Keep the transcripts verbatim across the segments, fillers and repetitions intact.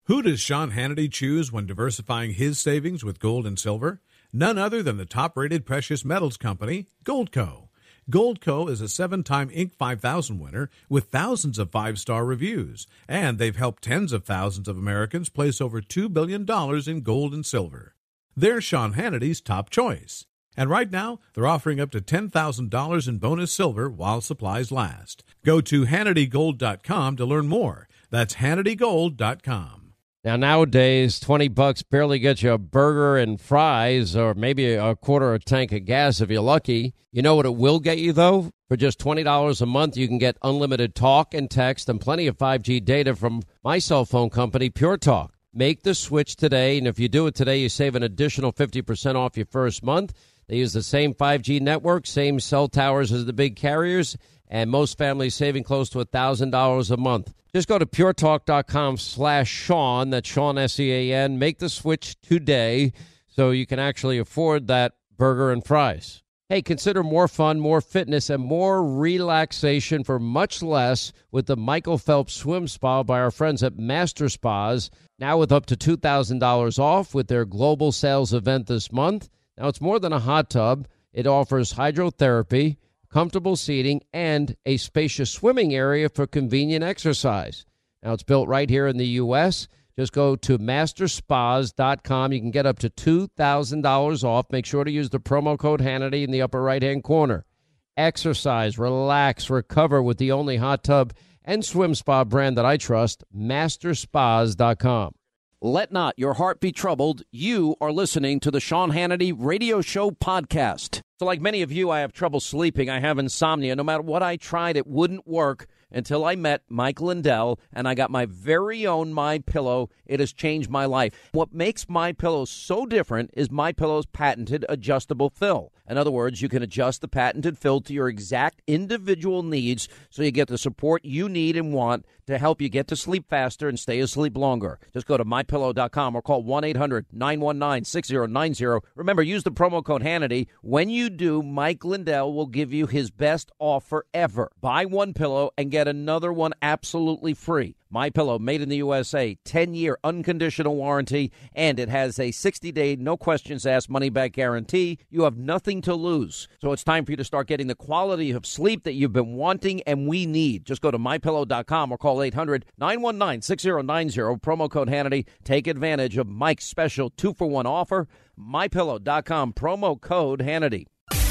Who does Sean Hannity choose when diversifying his savings with gold and silver? None other than the top-rated precious metals company, Goldco. Goldco is a seven-time Inc five thousand winner with thousands of five-star reviews, and they've helped tens of thousands of Americans place over two billion dollars in gold and silver. They're Sean Hannity's top choice. And right now, they're offering up to ten thousand dollars in bonus silver while supplies last. Go to Hannity Gold dot com to learn more. That's Hannity Gold dot com. Now, nowadays, twenty bucks barely gets you a burger and fries or maybe a quarter of a tank of gas if you're lucky. You know what it will get you, though? For just twenty dollars a month, you can get unlimited talk and text and plenty of five G data from my cell phone company, Pure Talk. Make the switch today, and if you do it today, you save an additional fifty percent off your first month. They use the same five G network, same cell towers as the big carriers, and most families saving close to one thousand dollars a month. Just go to puretalk.com slash Sean, that's Sean, S E A N. Make the switch today so you can actually afford that burger and fries. Hey, consider more fun, more fitness, and more relaxation for much less with the Michael Phelps Swim Spa by our friends at Master Spas, now with up to two thousand dollars off with their global sales event this month. Now, it's more than a hot tub. It offers hydrotherapy, comfortable seating, and a spacious swimming area for convenient exercise. Now, it's built right here in the U S Just go to master spas dot com. You can get up to two thousand dollars off. Make sure to use the promo code Hannity in the upper right-hand corner. Exercise, relax, recover with the only hot tub and swim spa brand that I trust, master spas dot com. Let not your heart be troubled. You are listening to the Sean Hannity Radio Show podcast. So like many of you, I have trouble sleeping. I have insomnia. No matter what I tried, it wouldn't work until I met Mike Lindell, and I got my very own MyPillow. It has changed my life. What makes MyPillow so different is MyPillow's patented adjustable fill. In other words, you can adjust the patented fill to your exact individual needs so you get the support you need and want to help you get to sleep faster and stay asleep longer. Just go to my pillow dot com or call one eight hundred nine one nine six zero nine zero. Remember, use the promo code Hannity. When you do, Mike Lindell will give you his best offer ever. Buy one pillow and get another one absolutely free. MyPillow, made in the U S A, ten-year unconditional warranty, and it has a sixty-day, no-questions-asked money-back guarantee. You have nothing to lose. So it's time for you to start getting the quality of sleep that you've been wanting and we need. Just go to my pillow dot com or call eight hundred nine one nine six zero nine zero. Promo code Hannity. Take advantage of Mike's special two-for-one offer. my pillow dot com, promo code Hannity.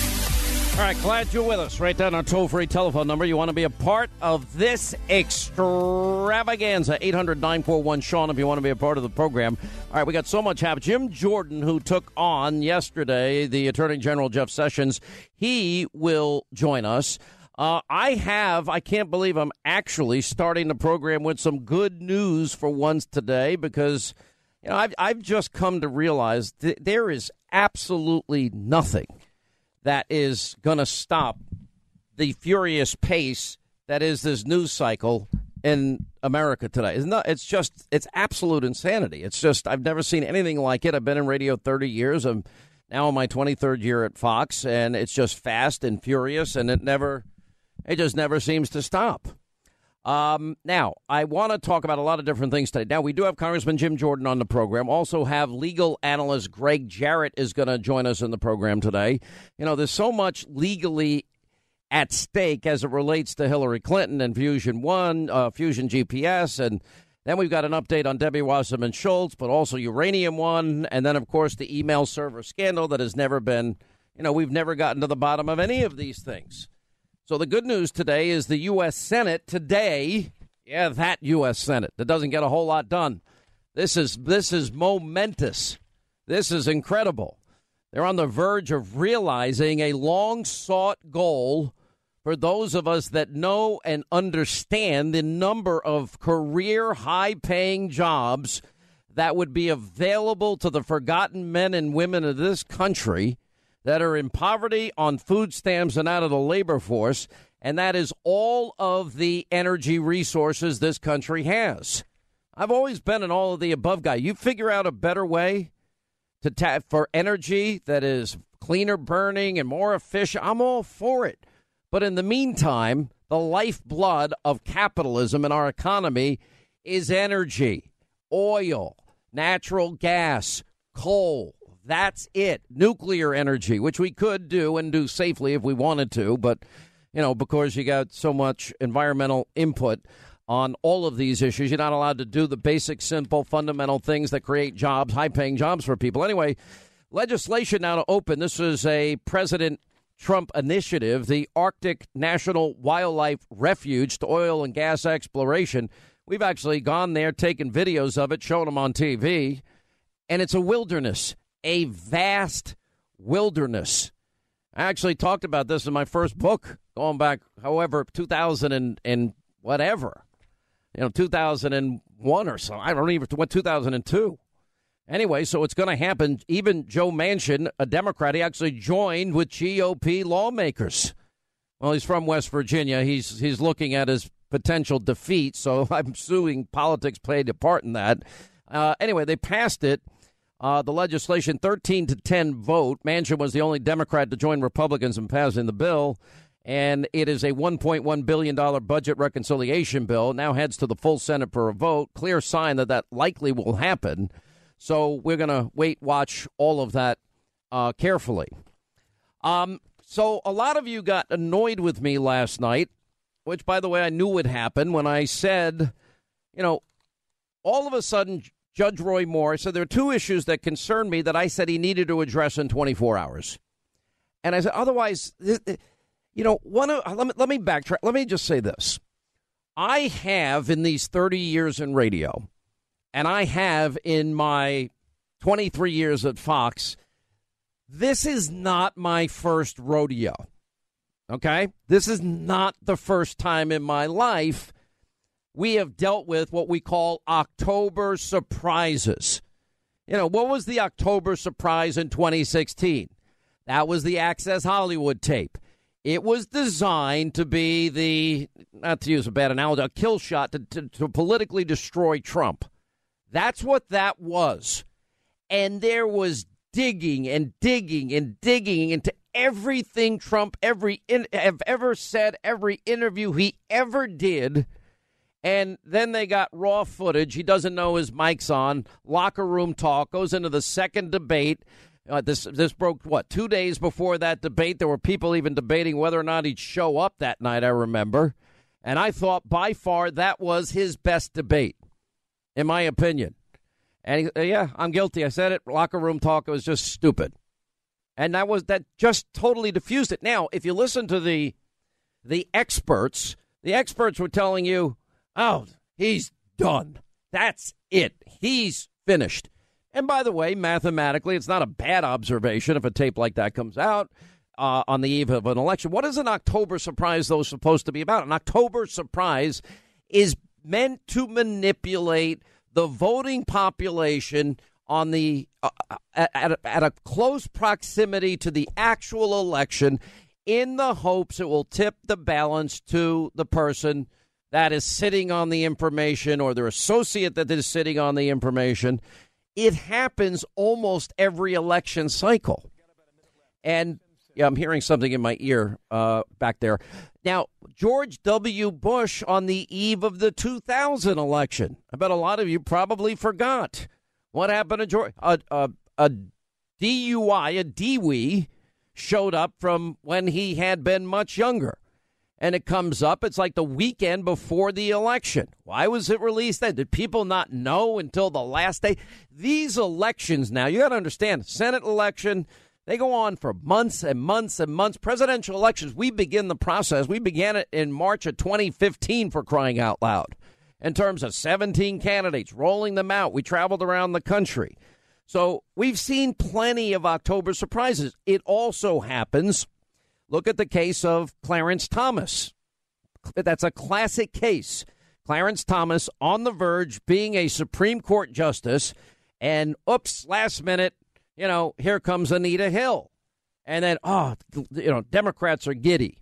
All right, glad you're with us. Write down our toll-free telephone number. You want to be a part of this extravaganza, eight hundred nine four one Sean, if you want to be a part of the program. All right, we got so much happening. Jim Jordan, who took on yesterday the Attorney General Jeff Sessions, he will join us. Uh, I have, I can't believe I'm actually starting the program with some good news for once today because, you know, I've, I've just come to realize th- there is absolutely nothing that is going to stop the furious pace that is this news cycle in America today. It's not, it's just, it's absolute insanity. It's just, I've never seen anything like it. I've been in radio thirty years. I'm now in my twenty-third year at Fox, and it's just fast and furious, and it never, it just never seems to stop. Um, now, I want to talk about a lot of different things today. Now, we do have Congressman Jim Jordan on the program. Also have legal analyst Greg Jarrett is going to join us in the program today. You know, there's so much legally at stake as it relates to Hillary Clinton and Fusion One, uh, Fusion G P S, and then we've got an update on Debbie Wasserman Schultz, but also Uranium One, and then, of course, the email server scandal that has never been, you know, we've never gotten to the bottom of any of these things. So the good news today is the U S. Senate today, yeah, that U S. Senate, that doesn't get a whole lot done. This is this is momentous. This is incredible. They're on the verge of realizing a long-sought goal for those of us that know and understand the number of career high-paying jobs that would be available to the forgotten men and women of this country that are in poverty, on food stamps, and out of the labor force, and that is all of the energy resources this country has. I've always been an all-of-the-above guy. You figure out a better way to tap for energy that is cleaner burning and more efficient, I'm all for it. But in the meantime, the lifeblood of capitalism in our economy is energy. oil, natural gas, coal. That's it. Nuclear energy, which we could do and do safely if we wanted to. But, you know, because you got so much environmental input on all of these issues, you're not allowed to do the basic, simple, fundamental things that create jobs, high-paying jobs for people. Anyway, legislation now to open. This is a President Trump initiative, the Arctic National Wildlife Refuge to oil and gas exploration. We've actually gone there, taken videos of it, shown them on T V, and it's a wilderness, a vast wilderness. I actually talked about this in my first book, going back, however, two thousand and, and whatever. You know, two thousand one or so. I don't even, what, two thousand two. Anyway, so it's going to happen. Even Joe Manchin, a Democrat, he actually joined with G O P lawmakers. Well, he's from West Virginia. He's he's looking at his potential defeat, so I'm assuming politics played a part in that. Uh, anyway, they passed it. Uh, the legislation, thirteen to ten vote. Manchin was the only Democrat to join Republicans in passing the bill. And it is a one point one billion dollars budget reconciliation bill. Now heads to the full Senate for a vote. Clear sign that that likely will happen. So we're going to wait, watch all of that uh, carefully. Um, so a lot of you got annoyed with me last night, which, by the way, I knew would happen when I said, you know, all of a sudden, Judge Roy Moore said there are two issues that concern me that I said he needed to address in twenty-four hours. And I said, otherwise, you know, one of, let me, let me backtrack. Let me just say this. I have, in these thirty years in radio, and I have in my twenty-three years at Fox, this is not my first rodeo. Okay? This is not the first time in my life we have dealt with what we call October surprises. You know, what was the October surprise in twenty sixteen? That was the Access Hollywood tape. It was designed to be the, not to use a bad analogy, a kill shot to, to, to politically destroy Trump. That's what that was. And there was digging and digging and digging into everything Trump every in, have ever said, every interview he ever did. And then they got raw footage. He doesn't know his mic's on. Locker room talk. Goes into the second debate. Uh, this this broke, what, two days before that debate. There were people even debating whether or not he'd show up that night, I remember. And I thought by far that was his best debate, in my opinion. And uh, yeah, I'm guilty. I said it. Locker room talk. It was just stupid. And that was that just totally diffused it. Now, if you listen to the the experts, the experts were telling you, oh, he's done. That's it. He's finished. And by the way, mathematically, it's not a bad observation if a tape like that comes out uh, on the eve of an election. What is an October surprise, though, supposed to be about? An October surprise is meant to manipulate the voting population on the uh, at, at, at a close proximity to the actual election in the hopes it will tip the balance to the person that is sitting on the information or their associate that is sitting on the information. It happens almost every election cycle. And yeah, I'm hearing something in my ear uh, back there. Now, George W. Bush on the eve of the two thousand election. I bet a lot of you probably forgot what happened to George. A, a, a D U I, a D W I, showed up from when he had been much younger. And it comes up, it's like the weekend before the election. Why was it released then? Did people not know until the last day? These elections now, you got to understand, Senate election, they go on for months and months and months. Presidential elections, we begin the process. We began it in March of twenty fifteen, for crying out loud. In terms of seventeen candidates, rolling them out. We traveled around the country. So we've seen plenty of October surprises. It also happens. Look at the case of Clarence Thomas. That's a classic case. Clarence Thomas on the verge being a Supreme Court justice, and oops, last minute, you know, here comes Anita Hill. And then, oh, you know, Democrats are giddy.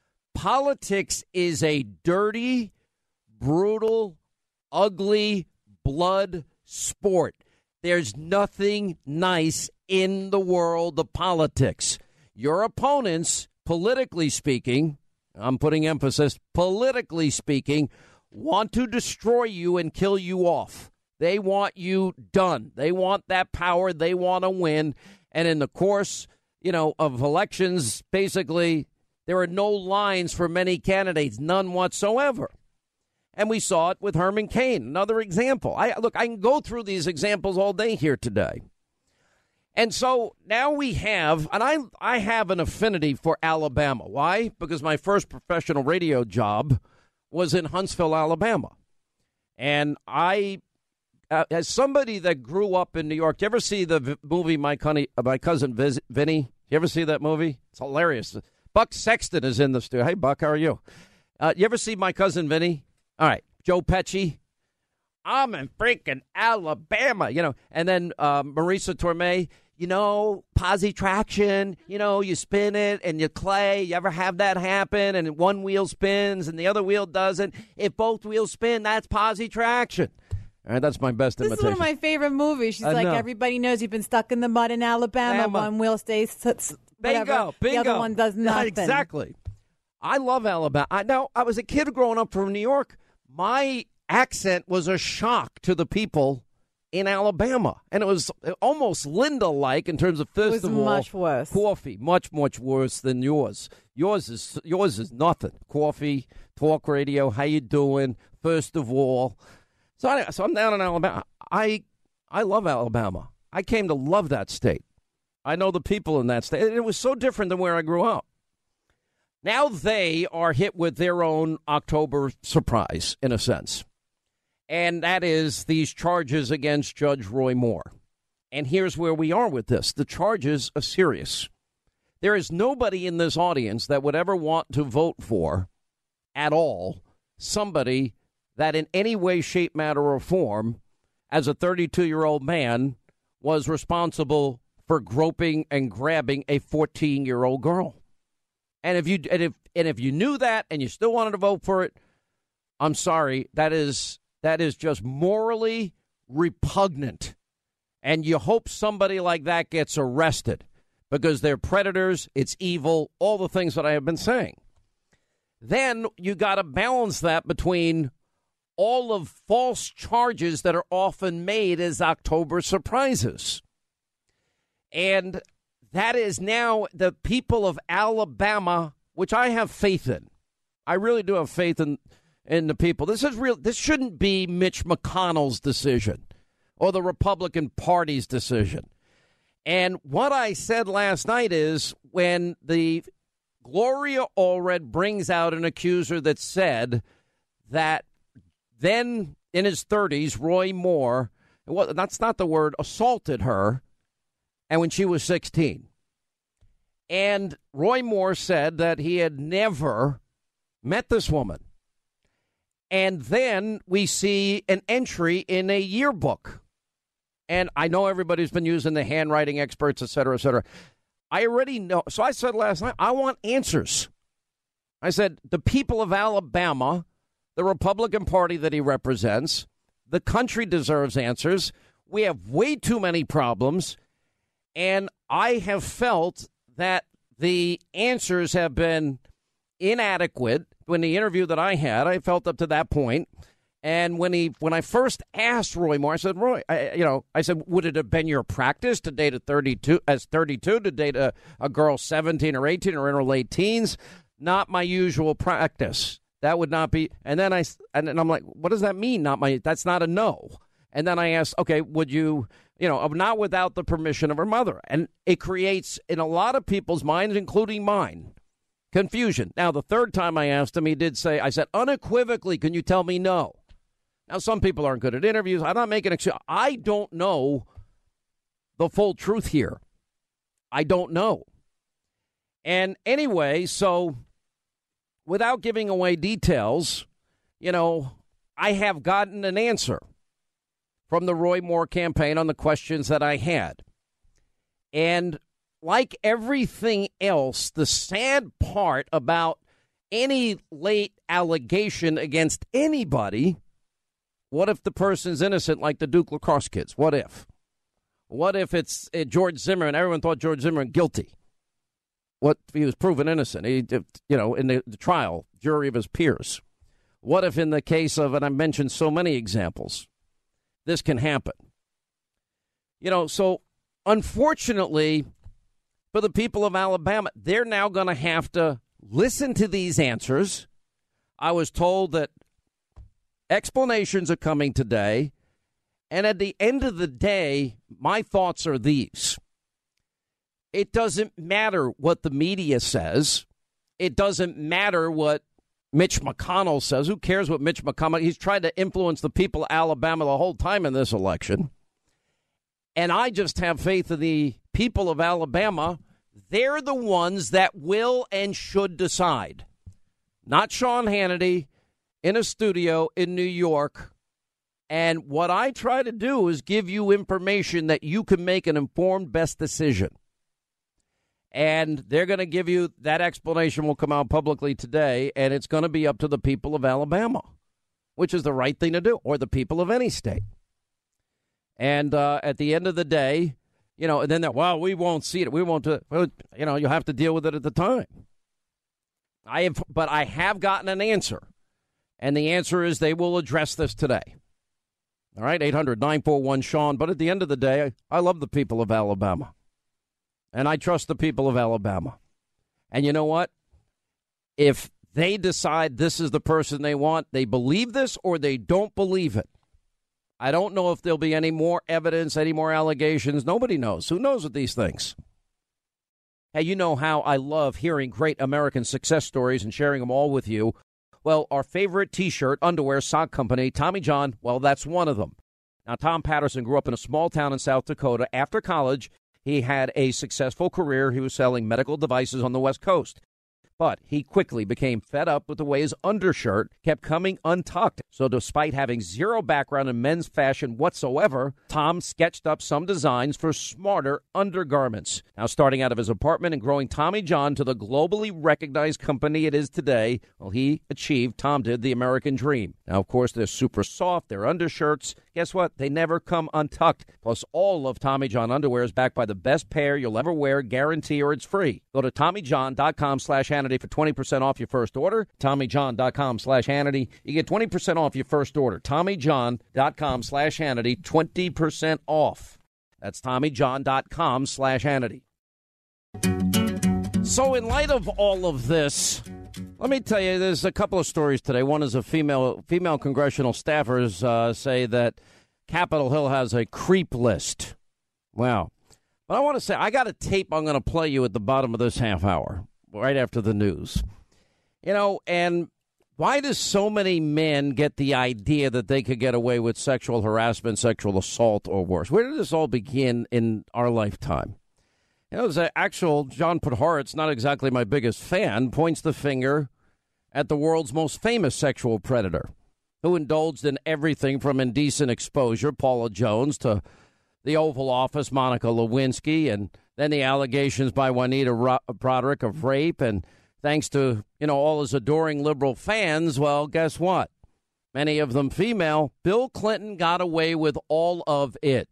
Politics is a dirty, brutal, ugly, blood sport. There's nothing nice in the world of politics. Your opponents, politically speaking, I'm putting emphasis, politically speaking, want to destroy you and kill you off. They want you done. They want that power. They want to win. And in the course, you know, of elections, basically, there are no lines for many candidates, none whatsoever. And we saw it with Herman Cain, another example. I look, I can go through these examples all day here today. And so now we have, and I I have an affinity for Alabama. Why? Because my first professional radio job was in Huntsville, Alabama. And I, uh, as somebody that grew up in New York, do you ever see the v- movie My, Connie, uh, My Cousin Viz- Vinny? You ever see that movie? It's hilarious. Buck Sexton is in the studio. Hey, Buck, how are you? Uh, you ever see My Cousin Vinny? All right, Joe Pesci. I'm in freaking Alabama, you know. And then uh, Marisa Tomei, you know, positraction, you know, you spin it and you clay. You ever have that happen and one wheel spins and the other wheel doesn't? If both wheels spin, that's positraction. All right, that's my best this imitation. This is one of my favorite movies. She's I like, know. everybody knows you've been stuck in the mud in Alabama. Alabama. One wheel stays, whatever. Bingo, bingo. The other one does nothing. Exactly. I love Alabama. I know I was a kid growing up from New York. My accent was a shock to the people in Alabama. And it was almost Linda-like in terms of, first it was of all, much worse. Coffee, much, much worse than yours. Yours is yours is nothing. Coffee, talk radio, how you doing, first of all. So, I, so I'm down in Alabama. I I love Alabama. I came to love that state. I know the people in that state. It was so different than where I grew up. Now they are hit with their own October surprise, in a sense. And that is these charges against Judge Roy Moore. And here's where we are with this. The charges are serious. There is nobody in this audience that would ever want to vote for, at all, somebody that in any way, shape, matter, or form, as a thirty-two-year-old man, was responsible for groping and grabbing a fourteen-year-old girl. And if you and if and if you knew that and you still wanted to vote for it, I'm sorry, that is that is just morally repugnant. And you hope somebody like that gets arrested because they're predators, it's evil, all the things that I have been saying. Then you got to balance that between all of false charges that are often made as October surprises. And that is now the people of Alabama, which I have faith in. I really do have faith in, in the people. This is real. This shouldn't be Mitch McConnell's decision or the Republican Party's decision. And what I said last night is when the Gloria Allred brings out an accuser that said that then in his thirties, Roy Moore, well, that's not the word, assaulted her, and when she was sixteen. And Roy Moore said that he had never met this woman. And then we see an entry in a yearbook. And I know everybody's been using the handwriting experts, et cetera, et cetera. I already know. So I said last night, I want answers. I said, the people of Alabama, the Republican Party that he represents, the country deserves answers. We have way too many problems. And I have felt that the answers have been inadequate. When the interview that I had, I felt up to that point. And when he, when I first asked Roy Moore, I said, Roy, I, you know, I said, would it have been your practice to date a thirty-two, as thirty-two, to date a, a girl seventeen or eighteen or in her late teens? Not my usual practice. That would not be. And then I, and then I'm like, what does that mean? Not my, that's not a no. And then I asked, okay, would you, you know, not without the permission of her mother. And it creates, in a lot of people's minds, including mine, confusion. Now, the third time I asked him, he did say, I said, unequivocally, can you tell me no? Now, some people aren't good at interviews. I'm not making excuse. I don't know the full truth here. I don't know. And anyway, so without giving away details, you know, I have gotten an answer from the Roy Moore campaign on the questions that I had. And like everything else, the sad part about any late allegation against anybody, what if the person's innocent like the Duke lacrosse kids? What if? What if it's uh, George Zimmerman? Everyone thought George Zimmerman guilty. What if he was proven innocent? He, you know, in the, the trial, jury of his peers. What if in the case of, and I mentioned so many examples, this can happen. You know, so unfortunately for the people of Alabama, they're now going to have to listen to these answers. I was told that explanations are coming today. And at the end of the day, my thoughts are these. It doesn't matter what the media says. It doesn't matter what Mitch McConnell says. Who cares what Mitch McConnell? He's tried to influence the people of Alabama the whole time in this election. And I just have faith in the people of Alabama. They're the ones that will and should decide. Not Sean Hannity in a studio in New York. And what I try to do is give you information that you can make an informed best decision. And they're going to give you that explanation will come out publicly today, and it's going to be up to the people of Alabama, which is the right thing to do, or the people of any state. And uh, at the end of the day, you know, and then that, well, we won't see it. We won't, do it. Well, you know, you'll have to deal with it at the time. I have, but I have gotten an answer, and the answer is they will address this today. All right, eight hundred nine four one Sean. But at the end of the day, I love the people of Alabama. And I trust the people of Alabama. And you know what? If they decide this is the person they want, they believe this or they don't believe it. I don't know if there'll be any more evidence, any more allegations. Nobody knows. Who knows with these things? Hey, you know how I love hearing great American success stories and sharing them all with you. Well, our favorite T-shirt, underwear, sock company, Tommy John, well, that's one of them. Now, Tom Patterson grew up in a small town in South Dakota. After college, he had a successful career. He was selling medical devices on the West Coast. But he quickly became fed up with the way his undershirt kept coming untucked. So despite having zero background in men's fashion whatsoever, Tom sketched up some designs for smarter undergarments. Now, starting out of his apartment and growing Tommy John to the globally recognized company it is today, well, he achieved, Tom did, the American dream. Now, of course, they're super soft. They're undershirts. Guess what? They never come untucked. Plus, all of Tommy John underwear is backed by the best pair you'll ever wear, guarantee, or it's free. Go to TommyJohn.com slash Hannity for twenty percent off your first order. TommyJohn.com slash Hannity. You get twenty percent off your first order. TommyJohn.com slash Hannity, twenty percent off. That's TommyJohn.com slash Hannity. So in light of all of this, let me tell you, there's a couple of stories today. One is a female female congressional staffers uh, say that Capitol Hill has a creep list. Wow. But I want to say, I got a tape I'm going to play you at the bottom of this half hour, right after the news. You know, and why do so many men get the idea that they could get away with sexual harassment, sexual assault, or worse? Where did this all begin in our lifetime? You know, the actual John Podhoretz, not exactly my biggest fan, points the finger at the world's most famous sexual predator, who indulged in everything from indecent exposure, Paula Jones, to the Oval Office, Monica Lewinsky, and then the allegations by Juanita Ro- Broderick of rape. And thanks to, you know, all his adoring liberal fans, well, guess what? Many of them female. Bill Clinton got away with all of it.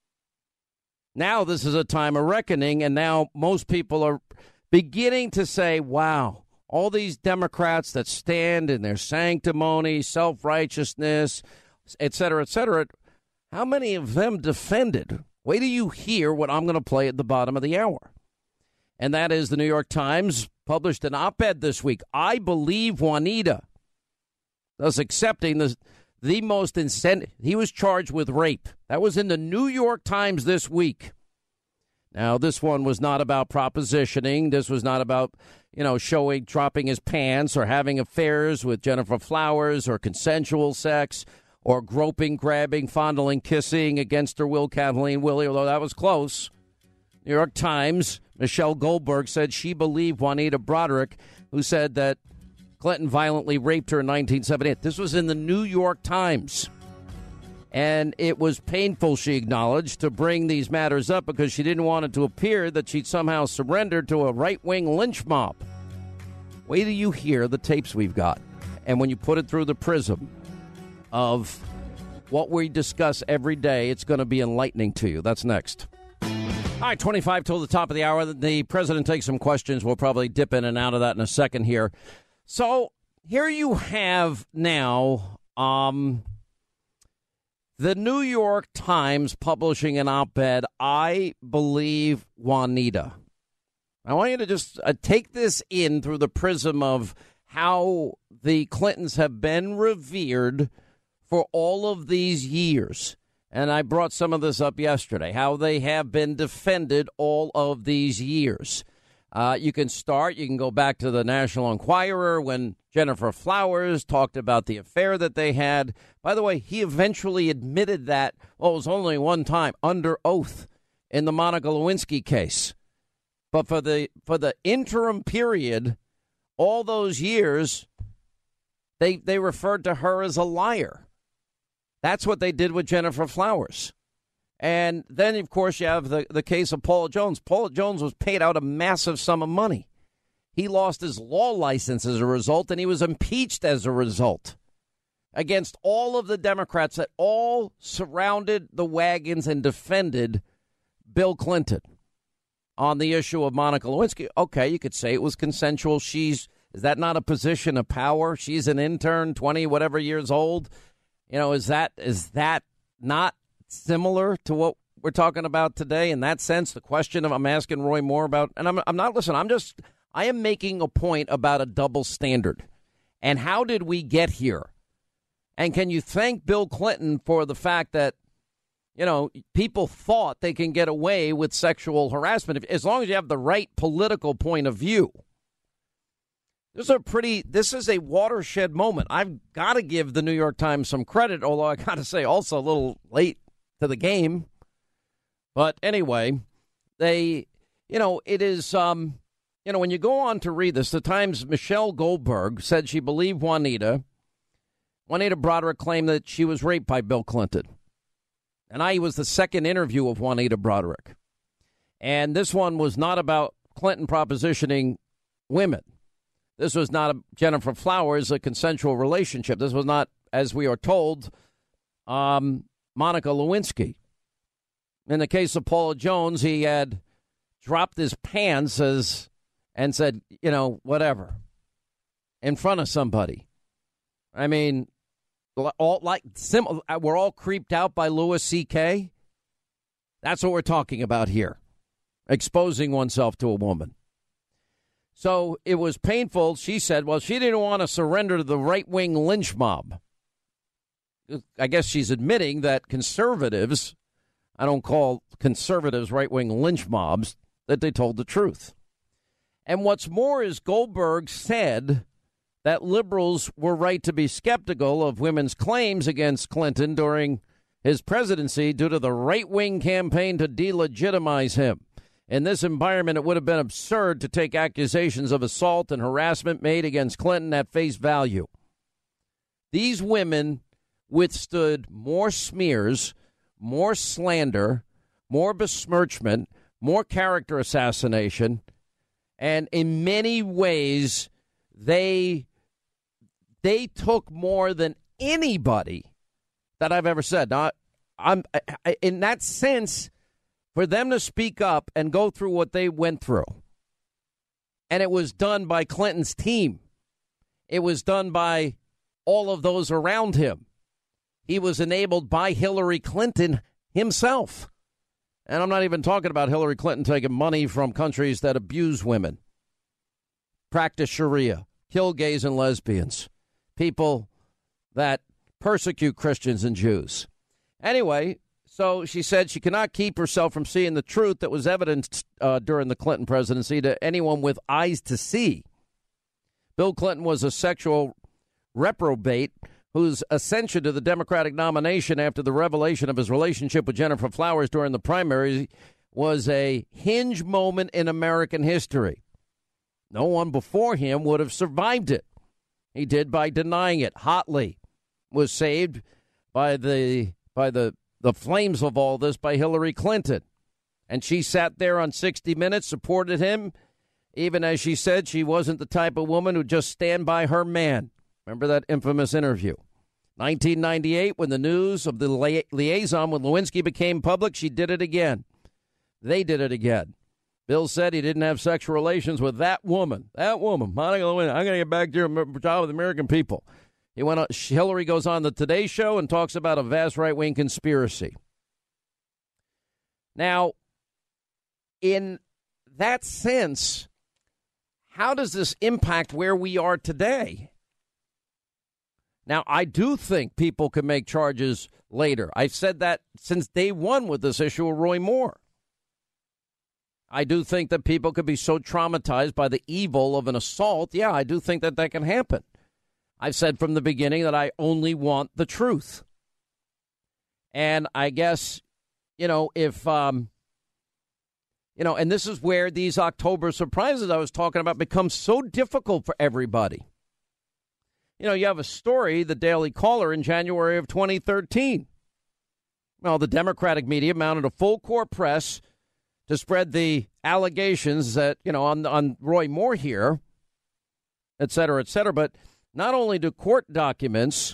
Now this is a time of reckoning, and now most people are beginning to say, wow, all these Democrats that stand in their sanctimony, self-righteousness, et cetera, et cetera, how many of them defended? Wait till you hear what I'm going to play at the bottom of the hour. And that is the New York Times published an op-ed this week. I believe Juanita, thus accepting the, the most incentive. He was charged with rape. That was in the New York Times this week. Now, this one was not about propositioning. This was not about, you know, showing, dropping his pants or having affairs with Jennifer Flowers or consensual sex or groping, grabbing, fondling, kissing against her will, Kathleen Willey, although that was close. New York Times, Michelle Goldberg said she believed Juanita Broderick, who said that Clinton violently raped her in nineteen seventy-eight. This was in the New York Times. And it was painful, she acknowledged, to bring these matters up because she didn't want it to appear that she'd somehow surrendered to a right-wing lynch mob. Wait till you hear the tapes we've got. And when you put it through the prism of what we discuss every day, it's going to be enlightening to you. That's next. All right, twenty-five till the top of the hour. The president takes some questions. We'll probably dip in and out of that in a second here. So here you have now um, The New York Times publishing an op-ed, I believe Juanita. I want you to just uh, take this in through the prism of how the Clintons have been revered for all of these years. And I brought some of this up yesterday, how they have been defended all of these years. Uh, you can start, you can go back to the National Enquirer when Jennifer Flowers talked about the affair that they had. By the way, he eventually admitted that, well, it was only one time, under oath in the Monica Lewinsky case. But for the for the interim period, all those years, they they referred to her as a liar. That's what they did with Jennifer Flowers. And then, of course, you have the, the case of Paula Jones. Paula Jones was paid out a massive sum of money. He lost his law license as a result, and he was impeached as a result against all of the Democrats that all surrounded the wagons and defended Bill Clinton on the issue of Monica Lewinsky. Okay, you could say it was consensual. She's is that not a position of power? She's an intern, twenty whatever years old. You know, is that is that not similar to what we're talking about today? In that sense, the question of I'm asking Roy Moore about, and I'm I'm not listening. I'm just I am making a point about a double standard, and how did we get here? And can you thank Bill Clinton for the fact that, you know, people thought they can get away with sexual harassment as long as you have the right political point of view? This is a pretty, this is a watershed moment. I've got to give the New York Times some credit, although I got to say also a little late to the game. But anyway, they, you know, it is, um, you know, when you go on to read this, the Times' Michelle Goldberg said she believed Juanita. Juanita Broaddrick claimed that she was raped by Bill Clinton. And I was the second interview of Juanita Broaddrick. And this one was not about Clinton propositioning women. This was not a Jennifer Flowers, a consensual relationship. This was not, as we are told, um, Monica Lewinsky. In the case of Paula Jones, he had dropped his pants as, and said, you know, whatever, in front of somebody. I mean, all like sim- we're all creeped out by Louis C K. That's what we're talking about here, exposing oneself to a woman. So it was painful. She said, well, she didn't want to surrender to the right-wing lynch mob. I guess she's admitting that conservatives, I don't call conservatives right-wing lynch mobs, that they told the truth. And what's more is Goldberg said that liberals were right to be skeptical of women's claims against Clinton during his presidency due to the right-wing campaign to delegitimize him. In this environment, it would have been absurd to take accusations of assault and harassment made against Clinton at face value. These women withstood more smears, more slander, more besmirchment, more character assassination, and in many ways, they they took more than anybody that I've ever said. Now, I'm I, in that sense. For them to speak up and go through what they went through. And it was done by Clinton's team. It was done by all of those around him. He was enabled by Hillary Clinton himself. And I'm not even talking about Hillary Clinton taking money from countries that abuse women, practice Sharia, kill gays and lesbians, people that persecute Christians and Jews. Anyway, so she said she cannot keep herself from seeing the truth that was evidenced uh, during the Clinton presidency to anyone with eyes to see. Bill Clinton was a sexual reprobate whose ascension to the Democratic nomination after the revelation of his relationship with Jennifer Flowers during the primaries was a hinge moment in American history. No one before him would have survived it. He did by denying it hotly. Was saved by the by the the flames of all this by Hillary Clinton. And she sat there on sixty minutes, supported him, even as she said she wasn't the type of woman who'd just stand by her man. Remember that infamous interview? nineteen ninety-eight, when the news of the li- liaison with Lewinsky became public, she did it again. They did it again. Bill said he didn't have sexual relations with that woman. That woman, Monica Lewinsky. I'm going to get back to your job with the American people. He went on, Hillary goes on the Today Show and talks about a vast right-wing conspiracy. Now, in that sense, how does this impact where we are today? Now, I do think people can make charges later. I've said that since day one with this issue of Roy Moore. I do think that people could be so traumatized by the evil of an assault. Yeah, I do think that that can happen. I've said from the beginning that I only want the truth. And I guess, you know, if, um, you know, and this is where these October surprises I was talking about become so difficult for everybody. You know, you have a story, the Daily Caller, in January of twenty thirteen. Well, the Democratic media mounted a full court press to spread the allegations that, you know, on, on Roy Moore here, et cetera, et cetera. But not only do court documents,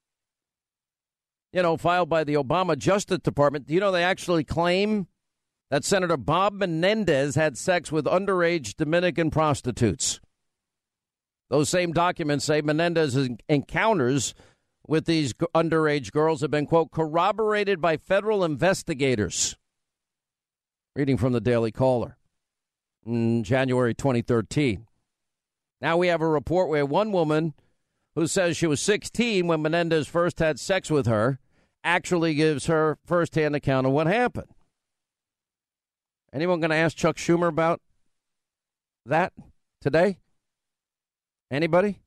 you know, filed by the Obama Justice Department, you know, they actually claim that Senator Bob Menendez had sex with underage Dominican prostitutes. Those same documents say Menendez's encounters with these underage girls have been, quote, corroborated by federal investigators. Reading from the Daily Caller in January twenty thirteen. Now we have a report where one woman who says she was sixteen when Menendez first had sex with her actually gives her firsthand account of what happened. Anyone going to ask Chuck Schumer about that today? Anybody?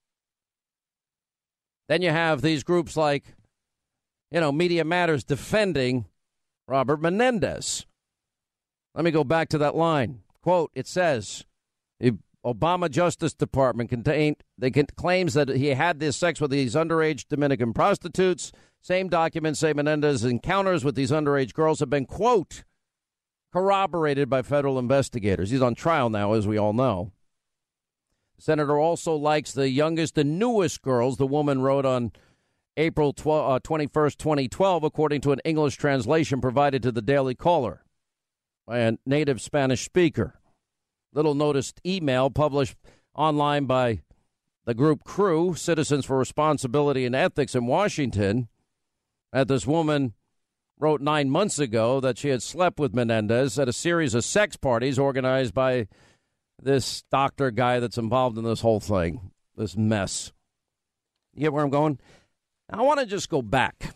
Then you have these groups like, you know, Media Matters defending Robert Menendez. Let me go back to that line. Quote, it says, the Obama Justice Department contained, they can, claims that he had this sex with these underage Dominican prostitutes. Same documents say Menendez's encounters with these underage girls have been, quote, corroborated by federal investigators. He's on trial now, as we all know. The senator also likes the youngest and newest girls, the woman wrote on April twenty-first, twenty twelve, according to an English translation provided to the Daily Caller by a native Spanish speaker. Little noticed email published online by the group Crew, Citizens for Responsibility and Ethics in Washington, that this woman wrote nine months ago that she had slept with Menendez at a series of sex parties organized by this doctor guy that's involved in this whole thing, this mess. You get where I'm going? I want to just go back.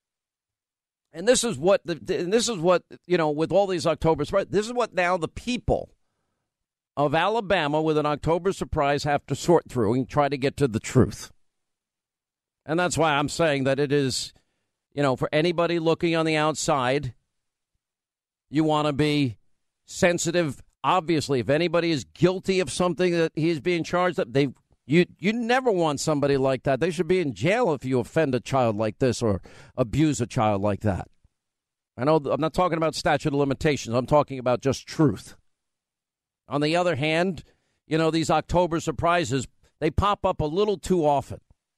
And this is what, the, and this is what, you know, with all these October surprises, this is what now the people of Alabama with an October surprise have to sort through and try to get to the truth. And that's why I'm saying that it is, you know, for anybody looking on the outside, you want to be sensitive. Obviously, if anybody is guilty of something that he's being charged of, they you you never want somebody like that. They should be in jail if you offend a child like this or abuse a child like that. I know I'm not talking about statute of limitations. I'm talking about just truth. On the other hand, you know, these October surprises, they pop up a little too often.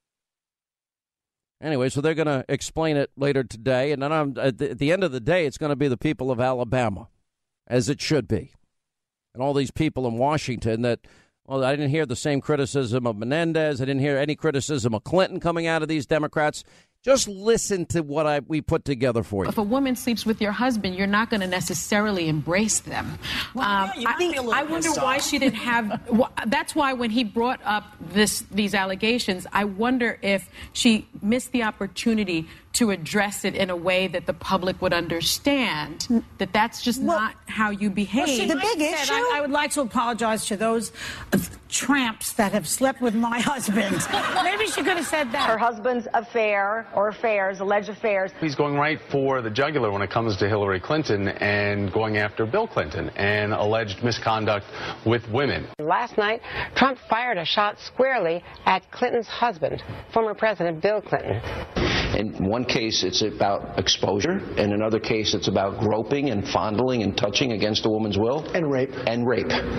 Anyway, so they're going to explain it later today. And then I'm, at, the, at the end of the day, it's going to be the people of Alabama, as it should be. And all these people in Washington that, well, I didn't hear the same criticism of Menendez. I didn't hear any criticism of Clinton coming out of these Democrats. Just listen to what I we put together for you. If a woman sleeps with your husband, you're not going to necessarily embrace them. Well, um, yeah, I think I wonder why she didn't have. Well, that's why when he brought up this these allegations, I wonder if she missed the opportunity to address it in a way that the public would understand that that's just well, not how you behave. Well, she, the big issue. I, I would like to apologize to those uh, tramps that have slept with my husband. Maybe she could have said that. Her husband's affair or affairs, alleged affairs. He's going right for the jugular when it comes to Hillary Clinton and going after Bill Clinton and alleged misconduct with women. Last night, Trump fired a shot squarely at Clinton's husband, former President Bill Clinton. In one case, it's about exposure. In another case, it's about groping and fondling and touching against a woman's will. And rape. And rape.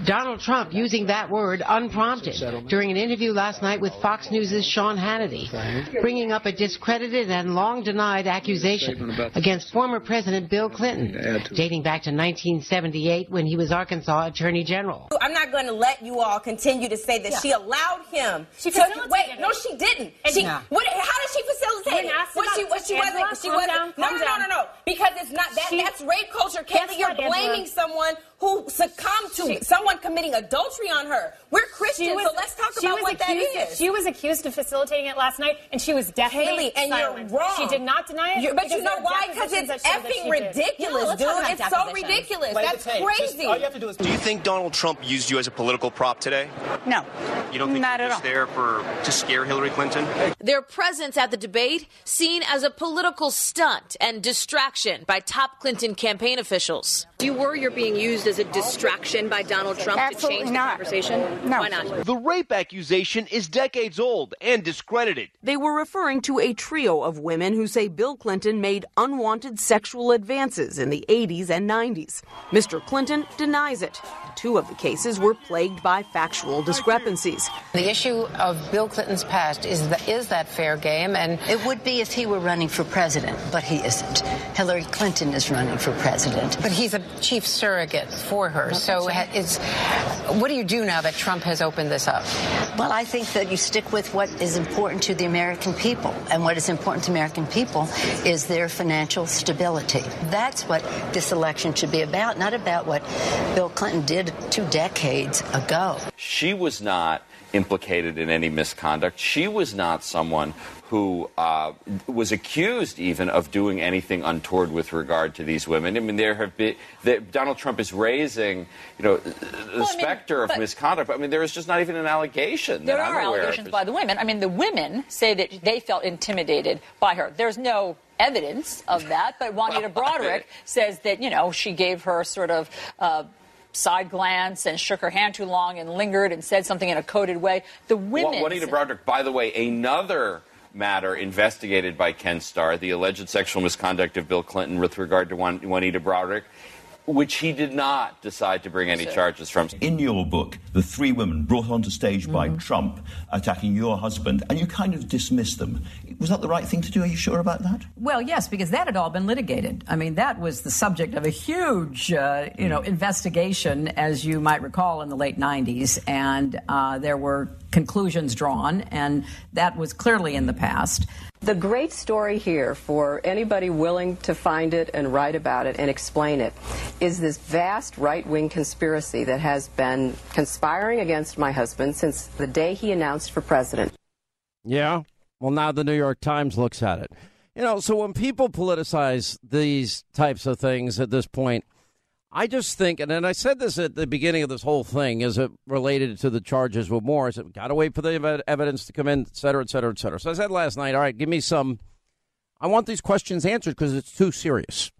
Donald Trump using that word unprompted during an interview last night with Fox News' Sean Hannity, bringing up a discredited and long-denied accusation against former President Bill Clinton, dating back to nineteen seventy-eight when he was Arkansas Attorney General. I'm not going to let you all continue to say that yeah. she allowed him. She facilitated Wait, it. no, she didn't. She, no. what, how did she facilitate it? What she, what she Angela, wasn't. She wasn't. Down, no, no, no, no, no. Because it's not that. She, that's rape culture, Kelly. You're blaming Angela. someone who succumbed to she, someone committing adultery on her. We're Christians, was, so let's talk about what accused, that is. She was accused of facilitating it last night, and she was definitely Haley, and silent. You're wrong. She did not deny it. You're, but you know why? Because it's effing ridiculous, yeah, dude. It's so ridiculous. That's crazy. Just, all you have to do is. Do you think Donald Trump used you as a political prop today? No. You don't think not you're at just all. there for to scare Hillary Clinton? Their presence at the debate seen as a political stunt and distraction by top Clinton campaign officials. Do you worry you're being used as a distraction by Donald Trump Absolutely to change not. the conversation? No. Why not? The rape accusation is decades old and discredited. They were referring to a trio of women who say Bill Clinton made unwanted sexual advances in the eighties and nineties. Mister Clinton denies it. Two of the cases were plagued by factual discrepancies. The issue of Bill Clinton's past is that, is that fair game, and it would be if he were running for president, but he isn't. Hillary Clinton is running for president. But he's a chief surrogate for her. So it's, what do you do now that Trump has opened this up? Well, I think that you stick with what is important to the American people. And what is important to American people is their financial stability. That's what this election should be about, not about what Bill Clinton did two decades ago. She was not implicated in any misconduct. She was not someone who uh, was accused even of doing anything untoward with regard to these women. I mean, there have been that Donald Trump is raising, you know, the well, specter I mean, of misconduct. I mean, there is just not even an allegation. There that are I'm aware allegations of. by the women. I mean, the women say that they felt intimidated by her. There's no evidence of that, but Juanita Broderick says that, you know, she gave her sort of Uh, side glance and shook her hand too long and lingered and said something in a coded way. The women. Juanita Broderick, by the way, another matter investigated by Ken Starr, the alleged sexual misconduct of Bill Clinton with regard to Juan, Juanita Broderick, which he did not decide to bring any charges from. In your book, the three women brought onto stage by Mm-hmm. Trump attacking your husband, and you kind of dismissed them. Was that the right thing to do? Are you sure about that? Well, yes, because that had all been litigated. I mean, that was the subject of a huge, uh, you know, investigation, as you might recall, in the late nineties, and uh, there were conclusions drawn, and that was clearly in the past. The great story here, for anybody willing to find it and write about it and explain it, is this vast right-wing conspiracy that has been conspiring against my husband since the day he announced for president. Yeah. Well, now the New York Times looks at it. You know, so when people politicize these types of things at this point, I just think, and then I said this at the beginning of this whole thing, as it related to the charges with Moore, I said, we've got to wait for the ev- evidence to come in, et cetera, et cetera, et cetera. So I said last night, all right, give me some, I want these questions answered because it's too serious.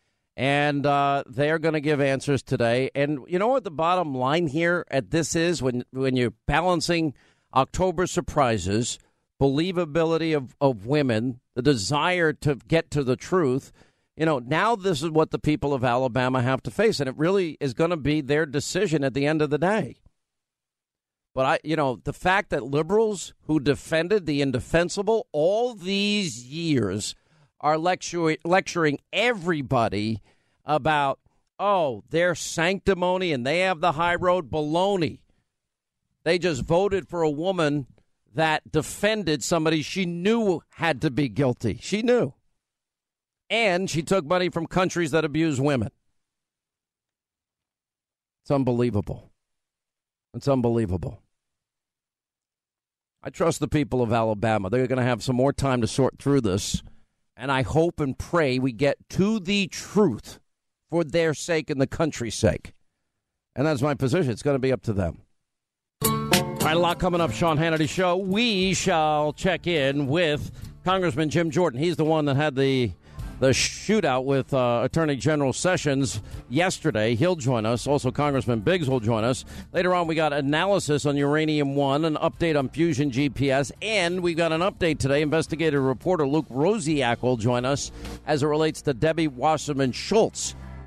And uh, they are going to give answers today. And you know what the bottom line here at this is, when, when you're balancing October surprises, believability of, of women, the desire to get to the truth, you know, now this is what the people of Alabama have to face, and it really is going to be their decision at the end of the day. But, I, you know, the fact that liberals who defended the indefensible all these years are lecturing, lecturing everybody about, oh, their sanctimony and they have the high road, baloney. They just voted for a woman that defended somebody she knew had to be guilty. She knew. And she took money from countries that abuse women. It's unbelievable. It's unbelievable. I trust the people of Alabama. They're going to have some more time to sort through this. And I hope and pray we get to the truth for their sake and the country's sake. And that's my position. It's going to be up to them. All right, a lot coming up, Sean Hannity Show. We shall check in with Congressman Jim Jordan. He's the one that had the the shootout with uh, Attorney General Sessions yesterday. He'll join us. Also, Congressman Biggs will join us. Later on, we got analysis on Uranium One, an update on Fusion G P S, and we got an update today. Investigative reporter Luke Rosiak will join us as it relates to Debbie Wasserman Schultz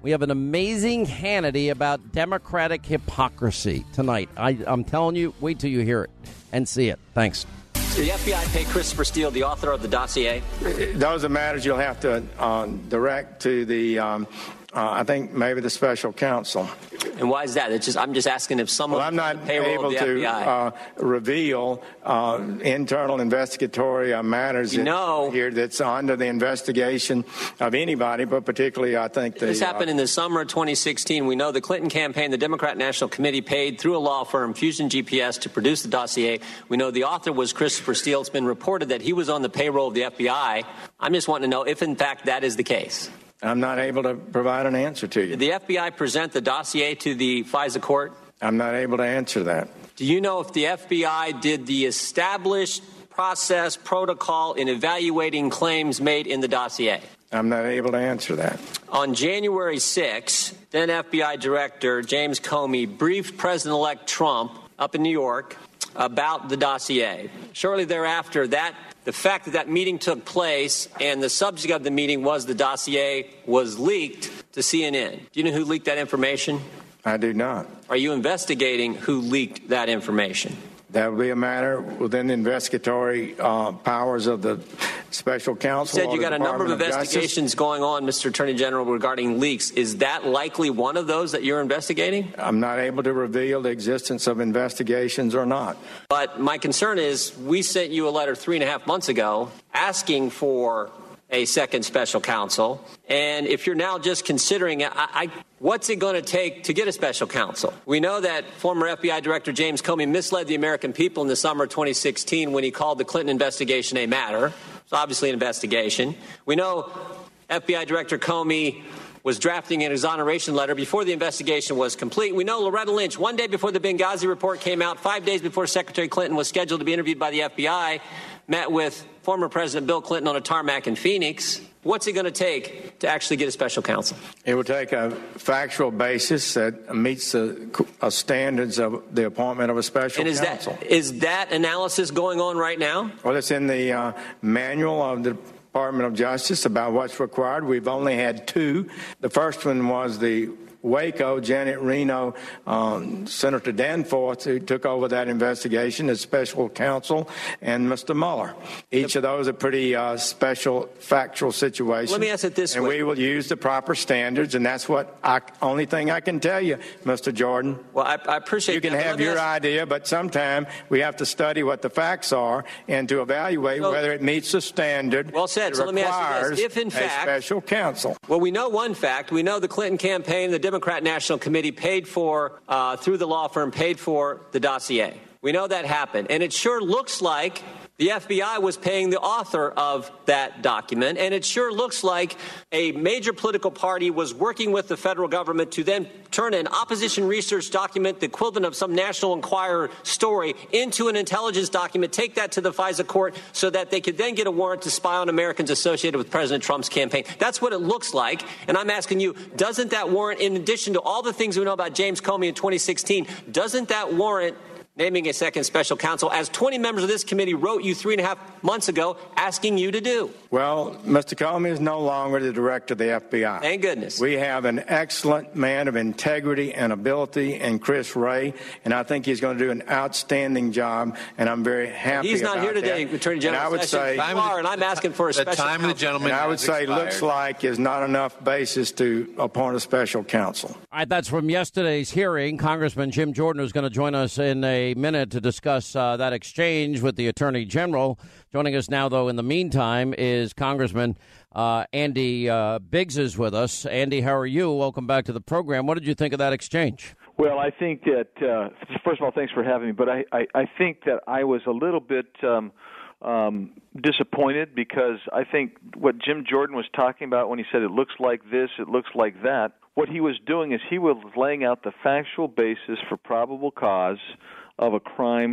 We have an amazing Hannity about Democratic hypocrisy tonight. I, I'm telling you, wait till you hear it and see it. Thanks. Did the F B I pay Christopher Steele, the author of the dossier? Those are matters you'll have to uh, direct to the, um, uh, I think, maybe the special counsel. And why is that? It's just I'm just asking if someone. Well, I'm not able to F B I. uh, reveal uh, internal investigatory uh, matters you know, here that's under the investigation of anybody, but particularly, I think, the, this happened uh, in the summer of twenty sixteen. We know the Clinton campaign, the Democrat National Committee, paid through a law firm, Fusion G P S, to produce the dossier. We know the author was Christopher Steele. It's been reported that he was on the payroll of the F B I. I'm just wanting to know if, in fact, that is the case. I'm not able to provide an answer to you. Did the F B I present the dossier to the FISA court? I'm not able to answer that. Do you know if the F B I did the established process, protocol in evaluating claims made in the dossier? I'm not able to answer that. On January sixth, then F B I Director James Comey briefed President-elect Trump up in New York about the dossier. Shortly thereafter, that the fact that that meeting took place and the subject of the meeting was the dossier was leaked to C N N. Do you know who leaked that information? I do not. Are you investigating who leaked that information? That would be a matter within the investigatory uh, powers of the special counsel. You said you got a number of investigations going on, Mister Attorney General, regarding leaks. Is that likely one of those that you're investigating? I'm not able to reveal the existence of investigations or not. But my concern is we sent you a letter three and a half months ago asking for a second special counsel. And if you're now just considering it, I, I, what's it going to take to get a special counsel? We know that former F B I Director James Comey misled the American people in the summer of twenty sixteen when he called the Clinton investigation a matter. It's obviously an investigation. We know F B I Director Comey was drafting an exoneration letter before the investigation was complete. We know Loretta Lynch, one day before the Benghazi report came out, five days before Secretary Clinton was scheduled to be interviewed by the F B I, met with former President Bill Clinton on a tarmac in Phoenix. What's it going to take to actually get a special counsel? It will take a factual basis that meets the uh, standards of the appointment of a special and is counsel. That, is that analysis going on right now? Well, it's in the uh, manual of the Department of Justice about what's required. We've only had two. The first one was the Waco, Janet Reno, um, Senator Danforth, who took over that investigation as special counsel, and Mister Mueller. Each of those are pretty uh, special factual situations. Let me ask it this and way. And we will use the proper standards, and that's what I, only thing I can tell you, Mister Jordan. Well, I, I appreciate You can that, have your ask... idea, but sometime we have to study what the facts are and to evaluate well, whether it meets the standard. Well said. So let me ask you this. If in fact, a special counsel. Well, we know one fact. We know the Clinton campaign, the Democrat National Committee paid for, uh, through the law firm, paid for the dossier. We know that happened. And it sure looks like the F B I was paying the author of that document. And it sure looks like a major political party was working with the federal government to then turn an opposition research document, the equivalent of some National Enquirer story, into an intelligence document, take that to the FISA court so that they could then get a warrant to spy on Americans associated with President Trump's campaign. That's what it looks like. And I'm asking you, doesn't that warrant, in addition to all the things we know about James Comey in twenty sixteen, doesn't that warrant naming a second special counsel, as twenty members of this committee wrote you three and a half months ago asking you to do? Well, Mister Comey is no longer the director of the F B I. Thank goodness. We have an excellent man of integrity and ability in Chris Wray, and I think he's going to do an outstanding job, and I'm very happy He's not about here today, that. Attorney General. And I would say, you are, and I'm asking for a the special time counsel. of the gentleman and I would say expired. looks like is not enough basis to appoint a special counsel. All right, that's from yesterday's hearing. Congressman Jim Jordan is going to join us in a minute to discuss discuss uh, that exchange with the Attorney General. Joining us now, though, in the meantime, is Congressman uh, Andy uh, Biggs is with us. Andy, how are you? Welcome back to the program. What did you think of that exchange? Well, I think that, uh, first of all, thanks for having me, but I, I, I think that I was a little bit um, um, disappointed because I think what Jim Jordan was talking about when he said it looks like this, it looks like that, what he was doing is he was laying out the factual basis for probable cause of a crime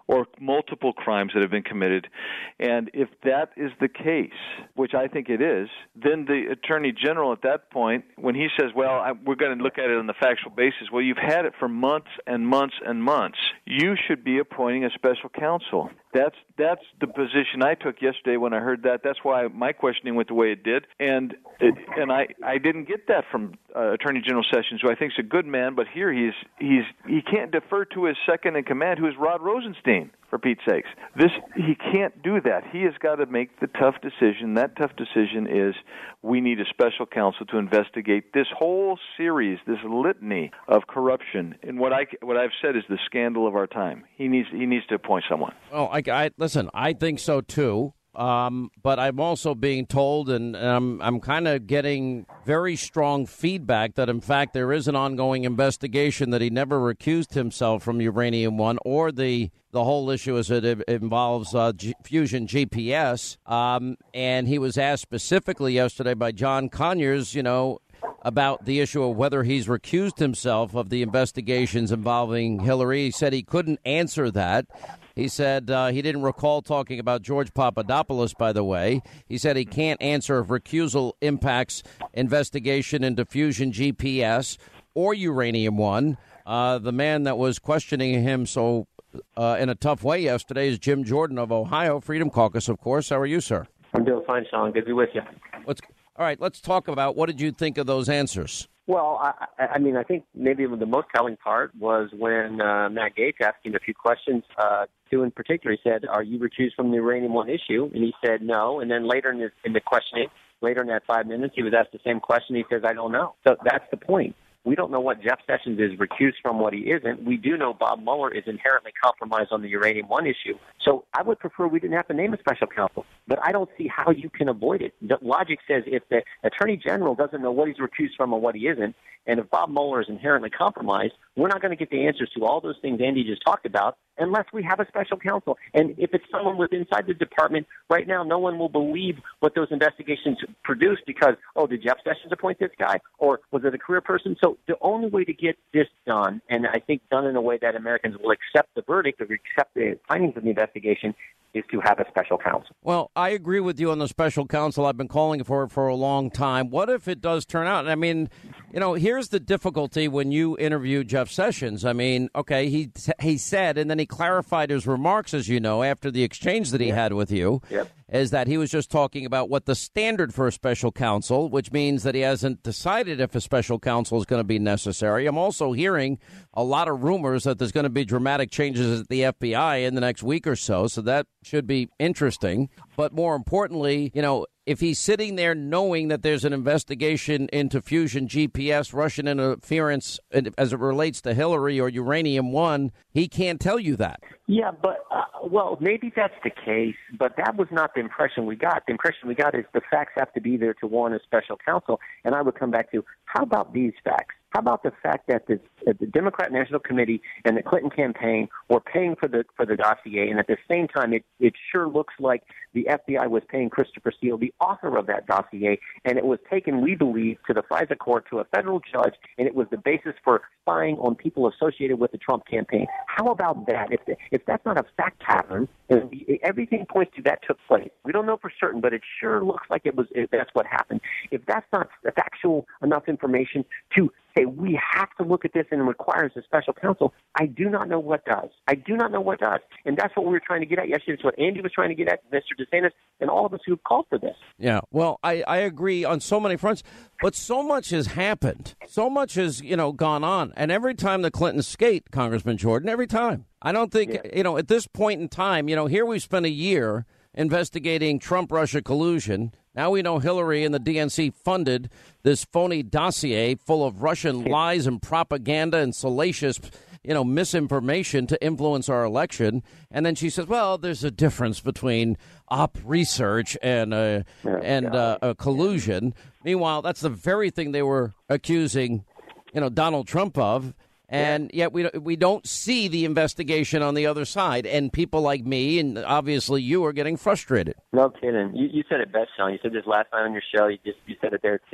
or multiple crimes that have been committed. And if that is the case, which I think it is, then the Attorney General at that point, when he says, well, I, we're going to look at it on the factual basis, well, you've had it for months and months and months. You should be appointing a special counsel. That's that's the position I took yesterday when I heard that. That's why my questioning went the way it did. And it, and I, I didn't get that from uh, Attorney General Sessions, who I think is a good man, but here he's he's he can't defer to his second in command, who is Rod Rosenstein, for Pete's sakes. This he can't do that. He has got to make the tough decision. That tough decision is we need a special counsel to investigate this whole series, this litany of corruption. And what I what I've said is the scandal of our time. He needs he needs to appoint someone. Well, I, I listen. I think so too. Um, but I'm also being told, and um, I'm kind of getting very strong feedback that, in fact, there is an ongoing investigation that he never recused himself from Uranium One or the the whole issue as it, it involves uh, G- Fusion G P S. Um, and he was asked specifically yesterday by John Conyers, you know, about the issue of whether he's recused himself of the investigations involving Hillary. He said he couldn't answer that. He said uh, he didn't recall talking about George Papadopoulos, by the way. He said he can't answer if recusal impacts investigation into Fusion G P S or Uranium One. Uh, the man that was questioning him so uh, in a tough way yesterday is Jim Jordan of Ohio Freedom Caucus, of course. How are you, sir? I'm doing fine, Sean. Good to be with you. Let's, all right, let's talk about what did you think of those answers? Well, I, I mean, I think maybe the most telling part was when uh, Matt Gaetz asked him a few questions. Uh, two in particular, he said, "Are you recused from the Uranium One issue?" And he said no. And then later in the, in the questioning, later in that five minutes, he was asked the same question. He says, "I don't know." So that's the point. We don't know what Jeff Sessions is recused from, what he isn't. We do know Bob Mueller is inherently compromised on the Uranium One issue. So I would prefer we didn't have to name a special counsel. But I don't see how you can avoid it. The logic says if the Attorney General doesn't know what he's recused from or what he isn't, and if Bob Mueller is inherently compromised, we're not going to get the answers to all those things Andy just talked about unless we have a special counsel. And if it's someone with inside the department, right now no one will believe what those investigations produce because, oh, did Jeff Sessions appoint this guy? Or was it a career person? So the only way to get this done, and I think done in a way that Americans will accept the verdict or accept the findings of the investigation, is to have a special counsel. Well, I agree with you on the special counsel. I've been calling for it for a long time. What if it does turn out? I mean, you know, here's the difficulty when you interview Jeff Sessions. I mean, okay, he he said, and then he clarified his remarks, as you know, after the exchange that he yep. had with you, yep. is that he was just talking about what the standard for a special counsel, which means that he hasn't decided if a special counsel is going to be necessary. I'm also hearing a lot of rumors that there's going to be dramatic changes at the F B I in the next week or so, so that should be interesting. But more importantly, you know, if he's sitting there knowing that there's an investigation into Fusion G P S, Russian interference as it relates to Hillary or Uranium One, he can't tell you that. Yeah, but, uh, well, maybe that's the case, but that was not the impression we got. The impression we got is the facts have to be there to warrant a special counsel. And I would come back to, how about these facts? How about the fact that the, that the Democrat National Committee and the Clinton campaign were paying for the for the dossier, and at the same time, it, it sure looks like the F B I was paying Christopher Steele, the author of that dossier, and it was taken, we believe, to the FISA court, to a federal judge, and it was the basis for spying on people associated with the Trump campaign. How about that? If, the, if that's not a fact pattern, everything points to that took place. We don't know for certain, but it sure looks like it was. If that's what happened. If that's not factual enough information to say we have to look at this and it requires a special counsel, I do not know what does. I do not know what does. And that's what we were trying to get at yesterday. It's what Andy was trying to get at, Mister DeSantis, and all of us who have called for this. Yeah, well, I, I agree on so many fronts, but so much has happened. So much has, you know, gone on. And every time the Clintons skate, Congressman Jordan, every time. I don't think, yeah. you know, at this point in time, you know, here we've spent a year investigating Trump-Russia collusion. Now we know Hillary and the D N C funded this phony dossier full of Russian lies and propaganda and salacious, you know, misinformation to influence our election. And then she says, well, there's a difference between op research and uh, oh, and uh, uh, collusion. Meanwhile, that's the very thing they were accusing, you know, Donald Trump of. And yet we we don't see the investigation on the other side. And people like me and obviously you are getting frustrated. No kidding. You, you said it best, Sean. You said this last night on your show. You just you said it there, too.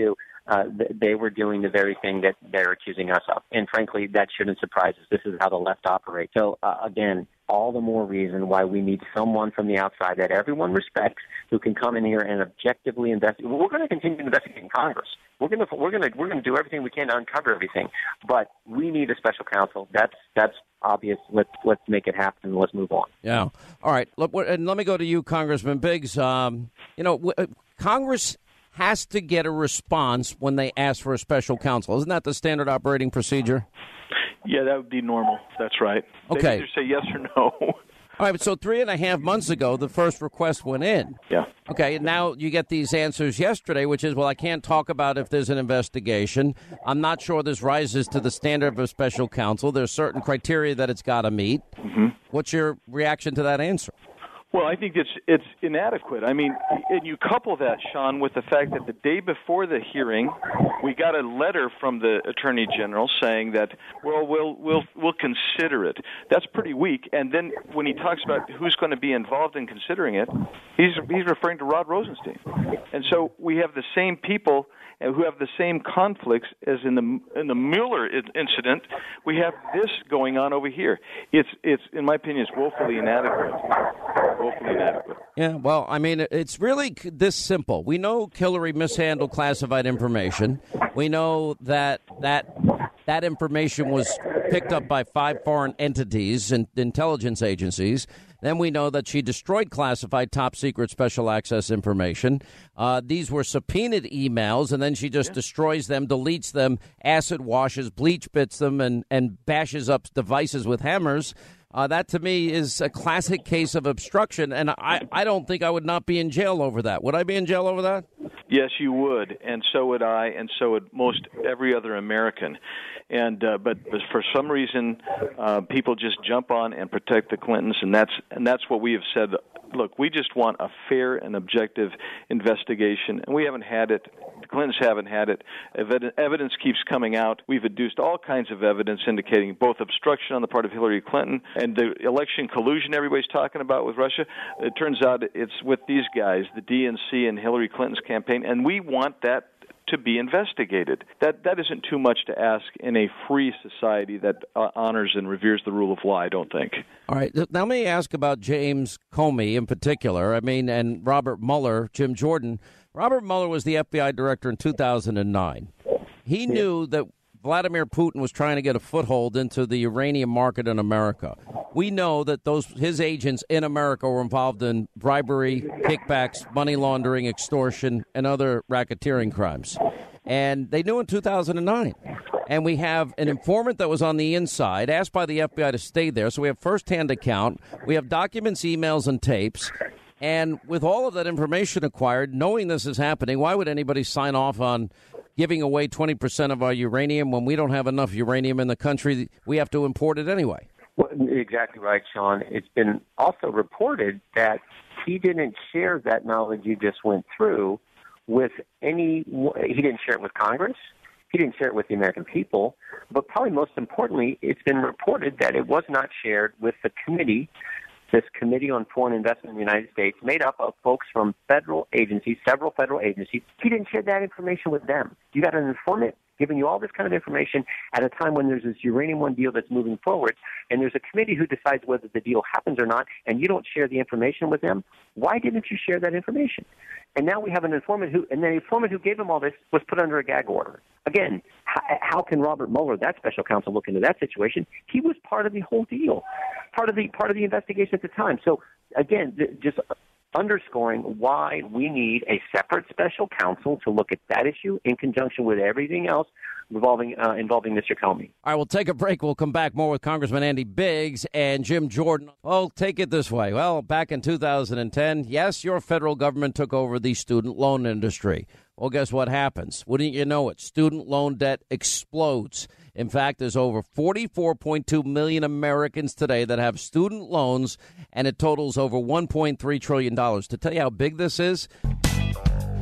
uh, th- they were doing the very thing that they're accusing us of. And frankly, that shouldn't surprise us. This is how the left operates. So, uh, again, all the more reason why we need someone from the outside that everyone respects who can come in here and objectively investigate. We're going to continue to investigate in Congress. We're going to we're going to we're going to do everything we can to uncover everything. But we need a special counsel. That's that's obvious. Let's let's make it happen. Let's move on. Yeah. All right. Look, and let me go to you, Congressman Biggs. Um, you know, w- Congress has to get a response when they ask for a special counsel. Isn't that the standard operating procedure? Yeah, that would be normal. That's right. Okay. They either say yes or no. All right, so three and a half months ago, the first request went in. Yeah. Okay, and now you get these answers yesterday, which is, well, I can't talk about if there's an investigation. I'm not sure this rises to the standard of a special counsel. There's certain criteria that it's got to meet. Mm-hmm. What's your reaction to that answer? Well, I think it's it's inadequate. I mean, and you couple that, Sean, with the fact that the day before the hearing, we got a letter from the Attorney General saying that, well, we'll we'll we'll consider it. That's pretty weak. And then when he talks about who's going to be involved in considering it, he's he's referring to Rod Rosenstein. And so we have the same people who have the same conflicts as in the in the Mueller incident. We have this going on over here. It's it's in my opinion, it's woefully inadequate. Woefully inadequate. Yeah, well, I mean, it's really this simple. We know Hillary mishandled classified information. We know that that that information was picked up by five foreign entities and intelligence agencies. Then we know that she destroyed classified top secret special access information. Uh, these were subpoenaed emails, and then she just yeah. destroys them, deletes them, acid washes, bleach bits them, and, and bashes up devices with hammers. Uh, that, to me, is a classic case of obstruction, and I, I don't think I would not be in jail over that. Would I be in jail over that? Yes, you would, and so would I, and so would most every other American. And uh, but, but for some reason, uh, people just jump on and protect the Clintons, and that's and that's what we have said. Look, we just want a fair and objective investigation, and we haven't had it. The Clintons haven't had it. Evidence keeps coming out. We've adduced all kinds of evidence indicating both obstruction on the part of Hillary Clinton and the election collusion everybody's talking about with Russia. It turns out it's with these guys, the D N C and Hillary Clinton's campaign, and we want that to be investigated. That that isn't too much to ask in a free society that uh, honors and reveres the rule of law, I don't think. All right. Now let me ask about James Comey in particular. I mean, and Robert Mueller, Jim Jordan. Robert Mueller was the F B I director in two thousand nine. He yeah. knew that Vladimir Putin was trying to get a foothold into the uranium market in America. We know that those his agents in America were involved in bribery, kickbacks, money laundering, extortion, and other racketeering crimes. And they knew in two thousand nine. And we have an informant that was on the inside, asked by the F B I to stay there. So we have firsthand account. We have documents, emails, and tapes. And with all of that information acquired, knowing this is happening, why would anybody sign off on giving away twenty percent of our uranium when we don't have enough uranium in the country? We have to import it anyway. Well, exactly right, Sean. It's been also reported that he didn't share that knowledge you just went through with any, he didn't share it with Congress. He didn't share it with the American people. But probably most importantly, it's been reported that it was not shared with the committee, this Committee on Foreign Investment in the United States, made up of folks from federal agencies, several federal agencies. He didn't share that information with them. You got an informant giving you all this kind of information at a time when there's this Uranium One deal that's moving forward, and there's a committee who decides whether the deal happens or not, and you don't share the information with them. Why didn't you share that information? And now we have an informant who, and the informant who gave him all this was put under a gag order. Again, how, how can Robert Mueller, that special counsel, look into that situation? He was part of the whole deal, part of the part of the investigation at the time. So again, th- just underscoring why we need a separate special counsel to look at that issue in conjunction with everything else involving uh, involving Mister Comey. All right, we'll take a break. We'll come back more with Congressman Andy Biggs and Jim Jordan. Well, take it this way. Well, back in two thousand ten, yes, your federal government took over the student loan industry. Well, guess what happens? Wouldn't you know it? Student loan debt explodes. In fact, there's over forty-four point two million Americans today that have student loans, and it totals over one point three trillion dollars. To tell you how big this is,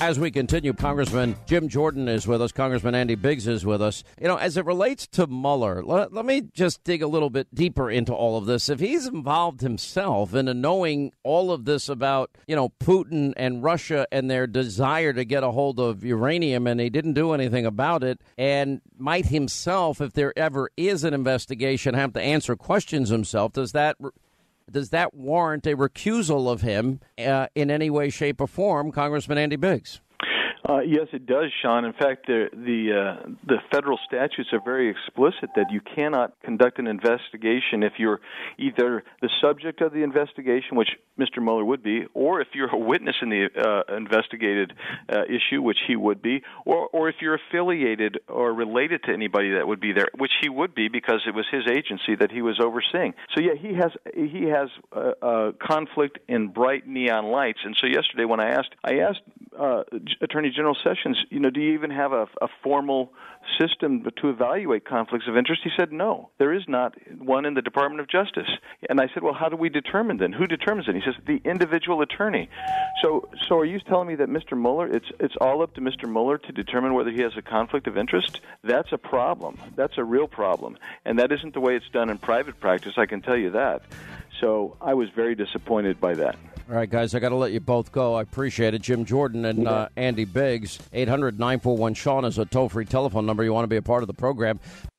As we continue, Congressman Jim Jordan is with us. Congressman Andy Biggs is with us. You know, as it relates to Mueller, let, let me just dig a little bit deeper into all of this. If he's involved himself in knowing all of this about, you know, Putin and Russia and their desire to get a hold of uranium, and he didn't do anything about it, and might himself, if there ever is an investigation, have to answer questions himself, does that... Does that warrant a recusal of him uh, in any way, shape, or form, Congressman Andy Biggs? Uh, yes, it does, Sean. In fact, the the, uh, the federal statutes are very explicit that you cannot conduct an investigation if you're either the subject of the investigation, which Mister Mueller would be, or if you're a witness in the uh, investigated uh, issue, which he would be, or or if you're affiliated or related to anybody that would be there, which he would be because it was his agency that he was overseeing. So yeah, he has he has a, a conflict in bright neon lights. And so yesterday, when I asked I asked uh, Attorney General Sessions, you know, do you even have a, a formal system to evaluate conflicts of interest? He said, no, there is not one in the Department of Justice. And I said, well, how do we determine then? Who determines it? He says, the individual attorney. So so are you telling me that Mister Mueller, it's it's all up to Mister Mueller to determine whether he has a conflict of interest? That's a problem. That's a real problem. And that isn't the way it's done in private practice, I can tell you that. So I was very disappointed by that. All right, guys, I got to let you both go. I appreciate it. Jim Jordan and uh, Andy Biggs. eight hundred nine four one Sean is a toll-free telephone number. You want to be a part of the program.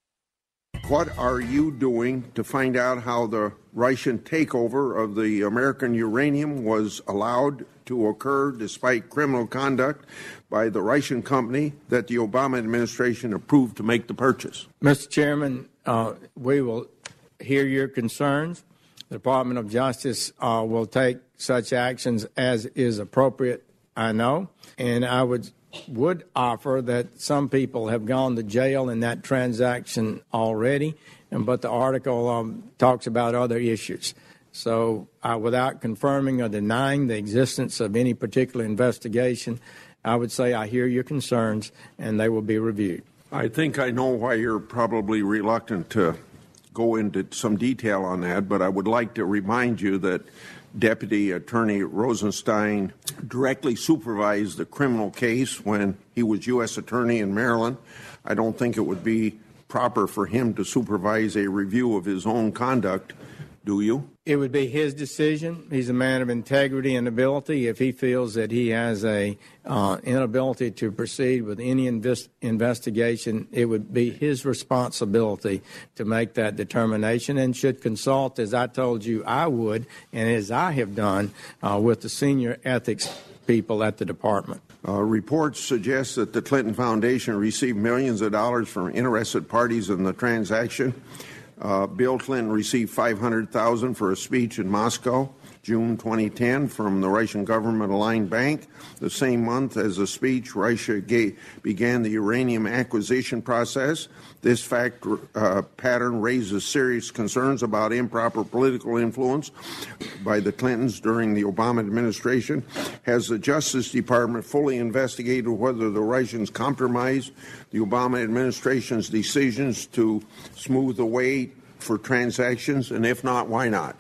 What are you doing to find out how the Russian takeover of the American uranium was allowed to occur despite criminal conduct by the Russian company that the Obama administration approved to make the purchase? Mister Chairman, uh, we will hear your concerns. The Department of Justice uh, will take such actions as is appropriate, I know. And I would would offer that some people have gone to jail in that transaction already, and but the article um, talks about other issues. So uh, without confirming or denying the existence of any particular investigation, I would say I hear your concerns, and they will be reviewed. I think I know why you're probably reluctant to go into some detail on that, but I would like to remind you that Deputy Attorney Rosenstein directly supervised the criminal case when he was U S Attorney in Maryland. I don't think it would be proper for him to supervise a review of his own conduct, do you? It would be his decision. He's a man of integrity and ability. If he feels that he has a uh, inability to proceed with any invest- investigation, it would be his responsibility to make that determination and should consult, as I told you I would, and as I have done, uh, with the senior ethics people at the department. Uh, reports suggest that the Clinton Foundation received millions of dollars from interested parties in the transaction. Uh, Bill Clinton received five hundred thousand dollars for a speech in Moscow, June twenty ten, from the Russian government-aligned bank. The same month as the speech, Russia gave, began the uranium acquisition process. This fact uh, pattern raises serious concerns about improper political influence by the Clintons during the Obama administration. Has the Justice Department fully investigated whether the Russians compromised the Obama administration's decisions to smooth the way for transactions? And if not, why not?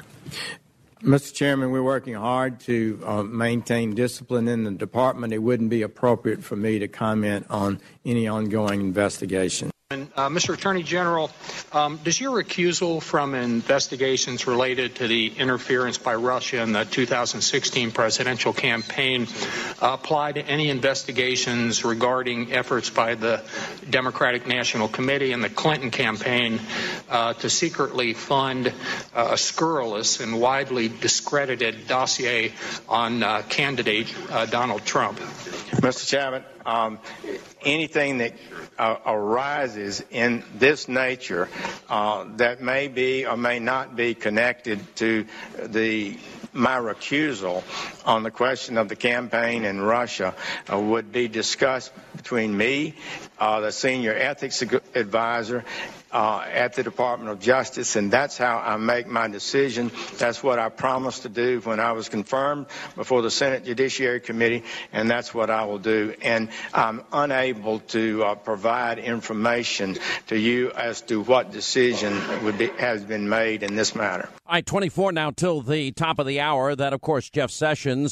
Mister Chairman, we're working hard to uh, maintain discipline in the department. It wouldn't be appropriate for me to comment on any ongoing investigation. Uh, Mister Attorney General, um, does your recusal from investigations related to the interference by Russia in the two thousand sixteen presidential campaign uh, apply to any investigations regarding efforts by the Democratic National Committee and the Clinton campaign uh, to secretly fund uh, a scurrilous and widely discredited dossier on uh, candidate uh, Donald Trump? Mister Chairman, um, anything that uh, arises in this nature uh, that may be or may not be connected to the my recusal on the question of the campaign in Russia uh, would be discussed between me, uh, the senior ethics advisor, Uh, at the Department of Justice, and that's how I make my decision. That's what I promised to do when I was confirmed before the Senate Judiciary Committee, and that's what I will do. And I'm unable to uh, provide information to you as to what decision would be, has been made in this matter. All right, twenty-four now till the top of the hour. That, of course, Jeff Sessions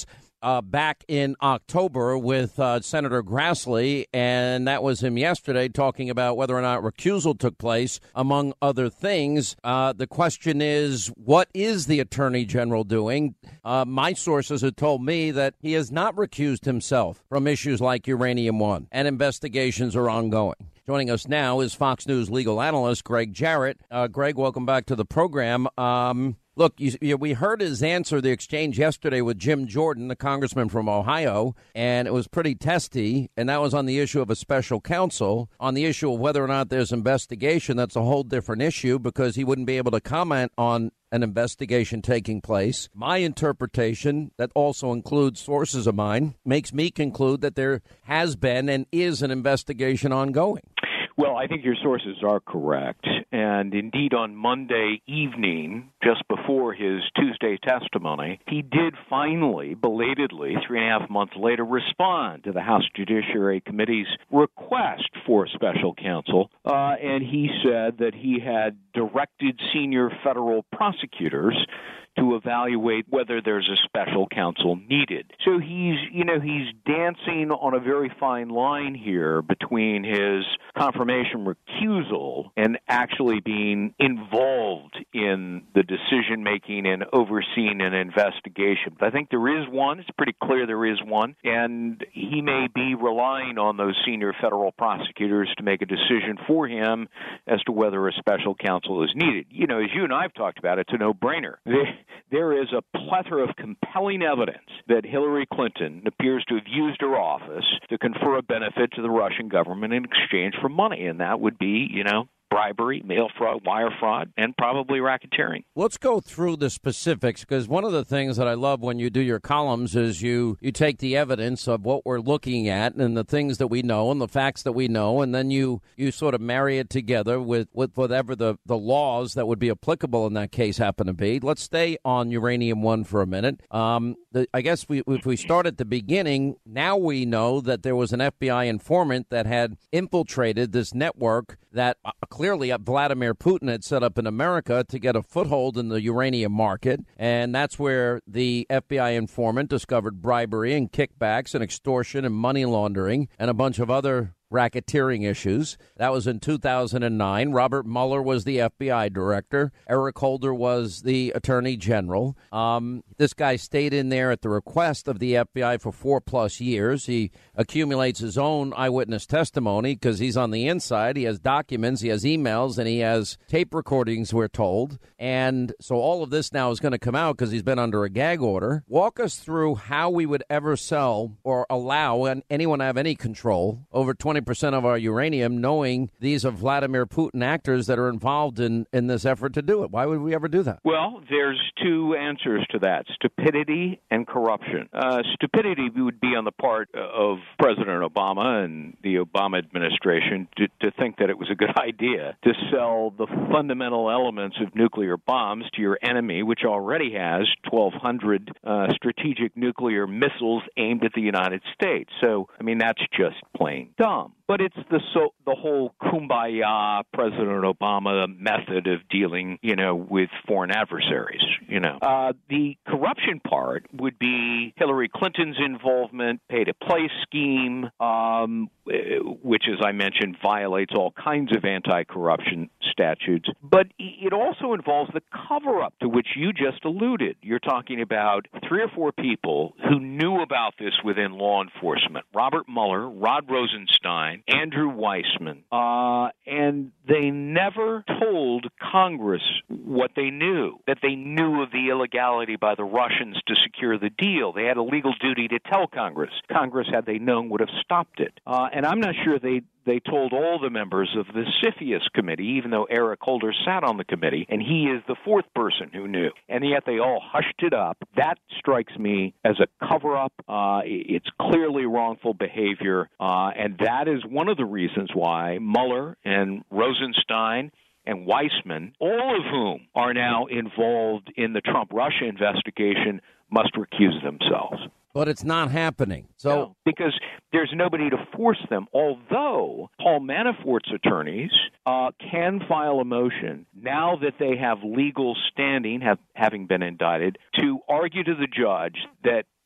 uh, back in October with uh, Senator Grassley, and that was him yesterday talking about whether or not recusal took place, among other things. Uh, the question is, what is the Attorney General doing? Uh, my sources have told me that he has not recused himself from issues like Uranium One, and investigations are ongoing. Joining us now is Fox News legal analyst Greg Jarrett. Uh, Greg, welcome back to the program. Um, look, you, you, we heard his answer, the exchange yesterday with Jim Jordan, the congressman from Ohio, and it was pretty testy, and that was on the issue of a special counsel. On the issue of whether or not there's investigation, that's a whole different issue because he wouldn't be able to comment on an investigation taking place. My interpretation, that also includes sources of mine, makes me conclude that there has been and is an investigation ongoing. Well, I think your sources are correct. And indeed, on Monday evening, just before his Tuesday testimony, he did finally, belatedly, three and a half months later, respond to the House Judiciary Committee's request for special counsel. Uh, and he said that he had directed senior federal prosecutors to evaluate whether there's a special counsel needed. So he's, you know, he's dancing on a very fine line here between his confirmation recusal and actually being involved in the decision-making and overseeing an investigation. But I think there is one. It's pretty clear there is one. And he may be relying on those senior federal prosecutors to make a decision for him as to whether a special counsel is needed. You know, as you and I have talked about, it's a no-brainer. There is a plethora of compelling evidence that Hillary Clinton appears to have used her office to confer a benefit to the Russian government in exchange for money, and that would be, you know, bribery, mail fraud, wire fraud, and probably racketeering. Let's go through the specifics, because one of the things that I love when you do your columns is you, you take the evidence of what we're looking at and the things that we know and the facts that we know, and then you, you sort of marry it together with, with whatever the, the laws that would be applicable in that case happen to be. Let's stay on Uranium One for a minute. Um, the, I guess we, if we start at the beginning, now we know that there was an F B I informant that had infiltrated this network that uh, clearly Vladimir Putin had set up in America to get a foothold in the uranium market. And that's where the F B I informant discovered bribery and kickbacks and extortion and money laundering and a bunch of other racketeering issues. That was in two thousand nine. Robert Mueller was the F B I director. Eric Holder was the attorney general. Um, this guy stayed in there at the request of the F B I for four plus years. He accumulates his own eyewitness testimony because he's on the inside. He has documents, he has emails, and he has tape recordings, we're told. And so all of this now is going to come out because he's been under a gag order. Walk us through how we would ever sell or allow anyone to have any control over twenty percent of our uranium, knowing these are Vladimir Putin actors that are involved in, in this effort to do it. Why would we ever do that? Well, there's two answers to that, stupidity and corruption. Uh, stupidity would be on the part of President Obama and the Obama administration to, to think that it was a good idea to sell the fundamental elements of nuclear bombs to your enemy, which already has twelve hundred uh, strategic nuclear missiles aimed at the United States. So, I mean, that's just plain dumb. But it's the so the whole kumbaya President Obama method of dealing, you know, with foreign adversaries. You know, uh, the corruption part would be Hillary Clinton's involvement, pay-to-play scheme, um, which, as I mentioned, violates all kinds of anti-corruption statutes. But it also involves the cover-up to which you just alluded. You're talking about three or four people who knew about this within law enforcement: Robert Mueller, Rod Rosenstein, Andrew Weissman, uh, and they never told Congress what they knew, that they knew of the illegality by the Russians to secure the deal. They had a legal duty to tell Congress. Congress, had they known, would have stopped it. Uh, and I'm not sure they They told all the members of the CFIUS committee, even though Eric Holder sat on the committee, and he is the fourth person who knew. And yet they all hushed it up. That strikes me as a cover-up. Uh, it's clearly wrongful behavior, uh, and that is one of the reasons why Mueller and Rosenstein and Weissman, all of whom are now involved in the Trump-Russia investigation, must recuse themselves. But it's not happening. So no, because there's nobody to force them, although Paul Manafort's attorneys uh, can file a motion now that they have legal standing, have, having been indicted, to argue to the judge that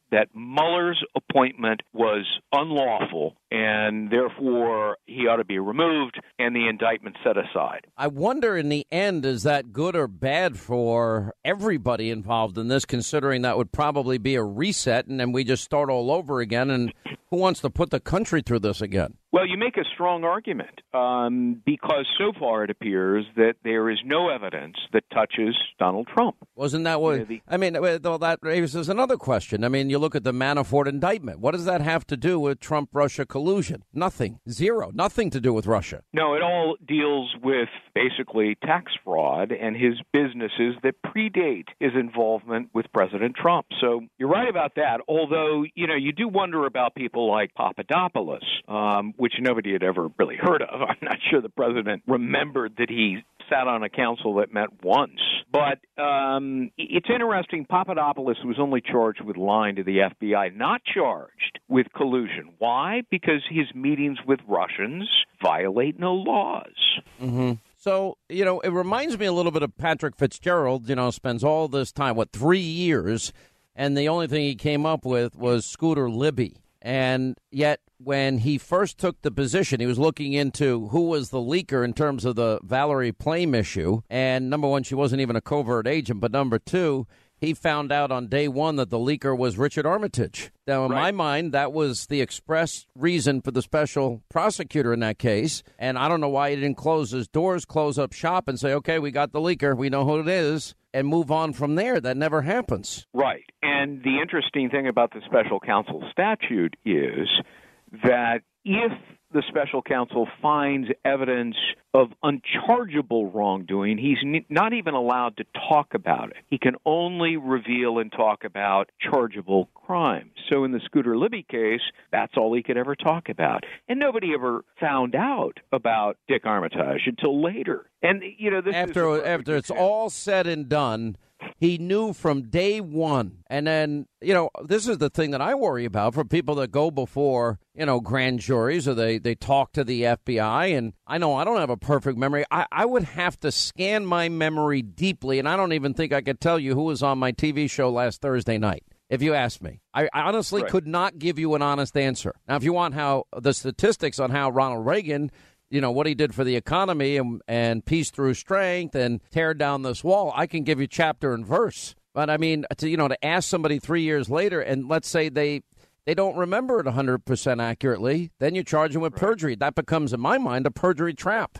that Mueller's appointment was unlawful, and therefore he ought to be removed and the indictment set aside. I wonder in the end, is that good or bad for everybody involved in this, considering that would probably be a reset and then we just start all over again? And who wants to put the country through this again? Well, you make a strong argument um, because so far it appears that there is no evidence that touches Donald Trump. Wasn't that what? You know, the, I mean, well, that raises another question. I mean, you look at the Manafort indictment. What does that have to do with Trump-Russia collusion? Nothing. Zero. Nothing to do with Russia. No, it all deals with basically tax fraud and his businesses that predate his involvement with President Trump. So you're right about that, although, you know, you do wonder about people like Papadopoulos, um, which nobody had ever really heard of. I'm not sure the president remembered that he sat on a council that met once. But um, it's interesting, Papadopoulos was only charged with lying to the F B I, not charged with collusion. Why? Because his meetings with Russians violate no laws. Mm-hmm. So, you know, it reminds me a little bit of Patrick Fitzgerald, you know, spends all this time, what, three years, and the only thing he came up with was Scooter Libby. And yet, when he first took the position, he was looking into who was the leaker in terms of the Valerie Plame issue. And number one, she wasn't even a covert agent. But number two, he found out on day one that the leaker was Richard Armitage. Now, in right. my mind, that was the express reason for the special prosecutor in that case. And I don't know why he didn't close his doors, close up shop, and say, okay, we got the leaker, we know who it is, and move on from there. That never happens. Right. And the interesting thing about the special counsel statute is that if the special counsel finds evidence of unchargeable wrongdoing, he's n- not even allowed to talk about it. He can only reveal and talk about chargeable crimes. So in the Scooter Libby case, that's all he could ever talk about. And nobody ever found out about Dick Armitage until later. And, you know, this after is after it's all said and done, he knew from day one. And then, you know, this is the thing that I worry about for people that go before, you know, grand juries or they, they talk to the F B I. And I know I don't have a perfect memory. I, I would have to scan my memory deeply. And I don't even think I could tell you who was on my T V show last Thursday night, if you asked me. I honestly right. could not give you an honest answer. Now, if you want how the statistics on how Ronald Reagan, you know, what he did for the economy and, and peace through strength and tear down this wall, I can give you chapter and verse. But, I mean, to, you know, to ask somebody three years later and let's say they they don't remember it one hundred percent accurately, then you charge them with right. perjury. That becomes, in my mind, a perjury trap.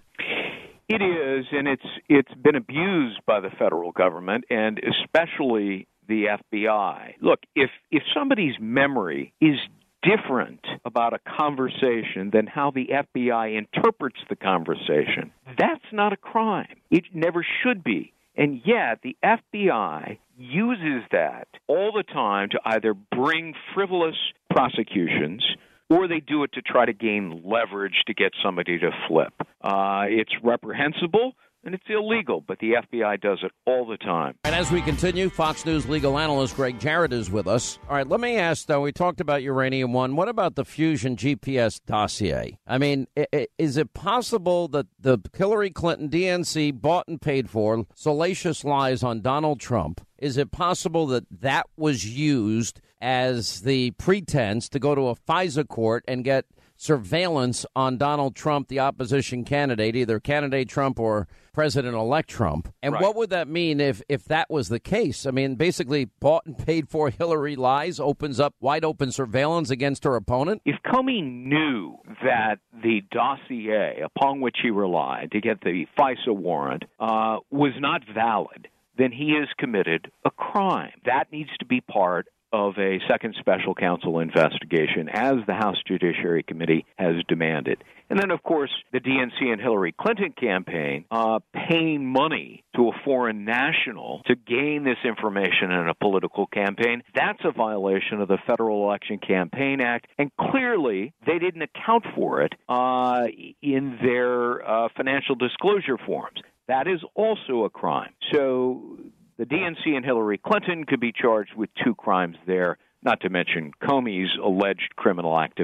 It is, and it's it's been abused by the federal government and especially the F B I. Look, if if somebody's memory is different about a conversation than how the F B I interprets the conversation, that's not a crime. It never should be. And yet the F B I uses that all the time to either bring frivolous prosecutions or they do it to try to gain leverage to get somebody to flip. Uh, it's reprehensible. And it's illegal, but the F B I does it all the time. And as we continue, Fox News legal analyst Greg Jarrett is with us. All right, let me ask, though, we talked about Uranium One. What about the Fusion G P S dossier? I mean, is it possible that the Hillary Clinton D N C bought and paid for salacious lies on Donald Trump? Is it possible that that was used as the pretense to go to a FISA court and get surveillance on Donald Trump, the opposition candidate, either candidate Trump or President-elect Trump? And right. what would that mean if, if that was the case? I mean, basically bought and paid for Hillary lies opens up wide open surveillance against her opponent? If Comey knew that the dossier upon which he relied to get the FISA warrant uh, was not valid, then he has committed a crime. That needs to be part of a second special counsel investigation, as the House Judiciary Committee has demanded. And then, of course, the D N C and Hillary Clinton campaign uh, paying money to a foreign national to gain this information in a political campaign, that's a violation of the Federal Election Campaign Act, and clearly they didn't account for it uh, in their uh, financial disclosure forms. That is also a crime. So the D N C and Hillary Clinton could be charged with two crimes there, not to mention Comey's alleged criminal activity.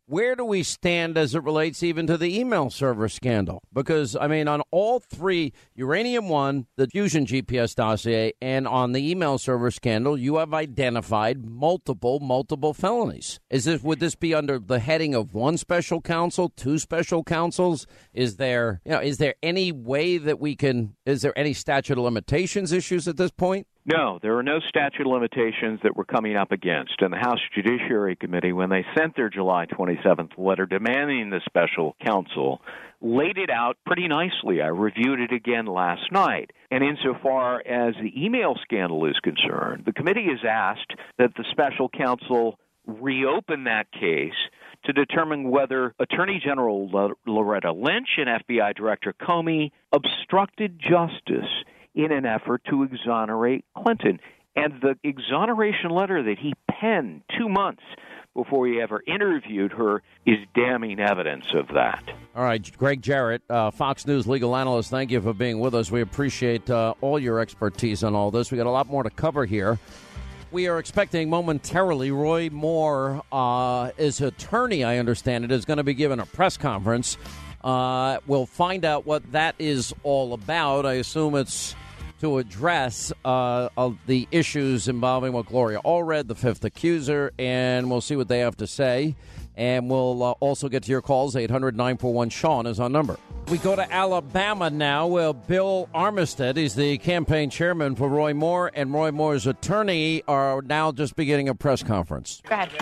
where do we stand as it relates even to the email server scandal? Because, I mean, on all three, Uranium One, the Fusion G P S dossier, and on the email server scandal, you have identified multiple, multiple felonies. Is this, would this be under the heading of one special counsel, two special counsels? Is there, you know, is there any way that we can, is there any statute of limitations issues at this point? No, there are no statute of limitations that we're coming up against. And the House Judiciary Committee, when they sent their July twenty-seventh letter demanding the special counsel, laid it out pretty nicely. I reviewed it again last night. And insofar as the email scandal is concerned, the committee has asked that the special counsel reopen that case to determine whether Attorney General Loretta Lynch and F B I Director Comey obstructed justice in an effort to exonerate Clinton. And the exoneration letter that he penned two months before he ever interviewed her is damning evidence of that. All right, Greg Jarrett, uh, Fox News legal analyst, thank you for being with us. We appreciate uh, all your expertise on all this. We got a lot more to cover here. We are expecting momentarily Roy Moore, uh, his attorney, I understand it, is going to be given a press conference. Uh, we'll find out what that is all about. I assume it's to address uh, uh, the issues involving what Gloria Allred, the fifth accuser, and we'll see what they have to say. And we'll uh, also get to your calls. eight hundred nine four one Sean is our number. We go to Alabama now, where Bill Armistead, he's the campaign chairman for Roy Moore, and Roy Moore's attorney are now just beginning a press conference. Go ahead.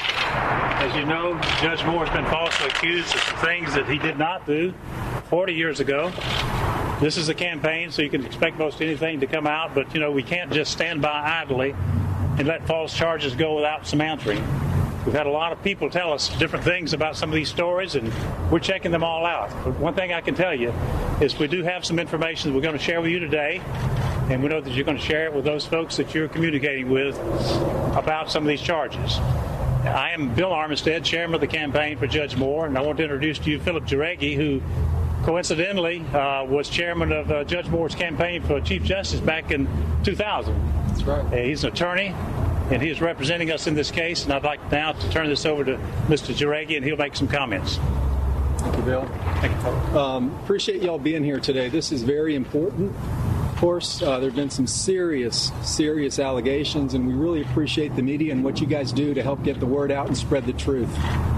As you know, Judge Moore has been falsely accused of some things that he did not do forty years ago. This is a campaign, so you can expect most anything to come out, but, you know, we can't just stand by idly and let false charges go without some answering. We've had a lot of people tell us different things about some of these stories, and we're checking them all out. But one thing I can tell you is we do have some information that we're going to share with you today, and we know that you're going to share it with those folks that you're communicating with about some of these charges. I am Bill Armistead, chairman of the campaign for Judge Moore, and I want to introduce to you Philip Jareggi, who coincidentally uh, was chairman of uh, Judge Moore's campaign for Chief Justice back in two thousand. That's right. Uh, he's an attorney, and he is representing us in this case, and I'd like now to turn this over to Mister Jareggi, and he'll make some comments. Thank you, Bill. Thank you, um, appreciate y'all being here today. This is very important. Of course, uh, there have been some serious, serious allegations, and we really appreciate the media and what you guys do to help get the word out and spread the truth.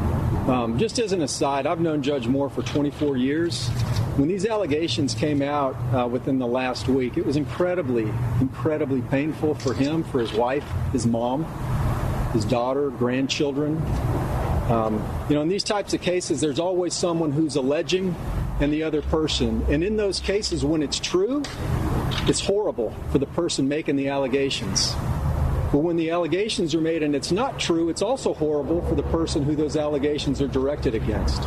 Um, just as an aside, I've known Judge Moore for twenty-four years. When these allegations came out uh, within the last week, it was incredibly, incredibly painful for him, for his wife, his mom, his daughter, grandchildren. Um, you know, in these types of cases, there's always someone who's alleging and the other person. And in those cases, when it's true, it's horrible for the person making the allegations. But when the allegations are made and it's not true, it's also horrible for the person who those allegations are directed against.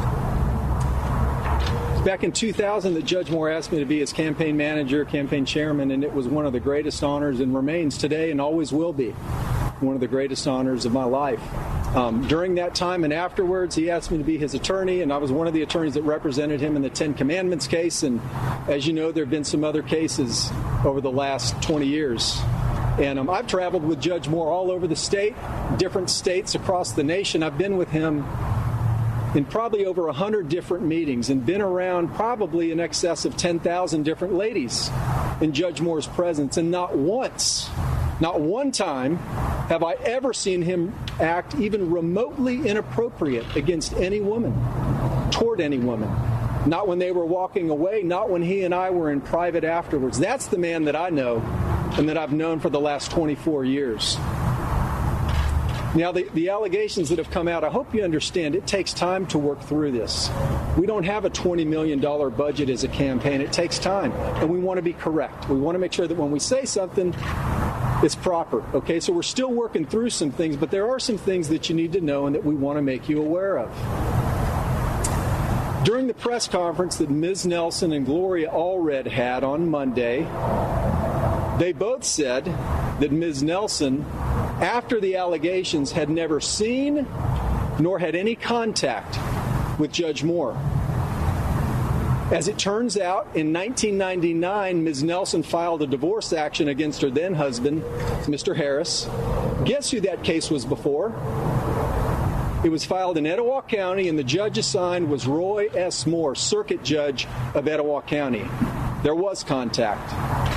Back in two thousand, that Judge Moore asked me to be his campaign manager, campaign chairman, and it was one of the greatest honors and remains today and always will be one of the greatest honors of my life. Um, during that time and afterwards, he asked me to be his attorney, and I was one of the attorneys that represented him in the Ten Commandments case. And as you know, there have been some other cases over the last twenty years. And um, I've traveled with Judge Moore all over the state, different states across the nation. I've been with him in probably over one hundred different meetings and been around probably in excess of ten thousand different ladies in Judge Moore's presence. And not once, not one time have I ever seen him act even remotely inappropriate against any woman, toward any woman. Not when they were walking away, not when he and I were in private afterwards. That's the man that I know and that I've known for the last twenty-four years. Now, the, the allegations that have come out, I hope you understand, it takes time to work through this. We don't have a twenty million dollars budget as a campaign. It takes time, and we want to be correct. We want to make sure that when we say something, it's proper, okay? So we're still working through some things, but there are some things that you need to know and that we want to make you aware of. During the press conference that Miz Nelson and Gloria Allred had on Monday, they both said that Miz Nelson, after the allegations, had never seen nor had any contact with Judge Moore. As it turns out, in nineteen ninety-nine, Miz Nelson filed a divorce action against her then-husband, Mister Harris. Guess who that case was before? It was filed in Etowah County, and the judge assigned was Roy S. Moore, Circuit Judge of Etowah County. There was contact.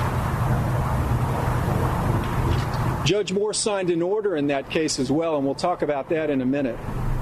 Judge Moore signed an order in that case as well, and we'll talk about that in a minute.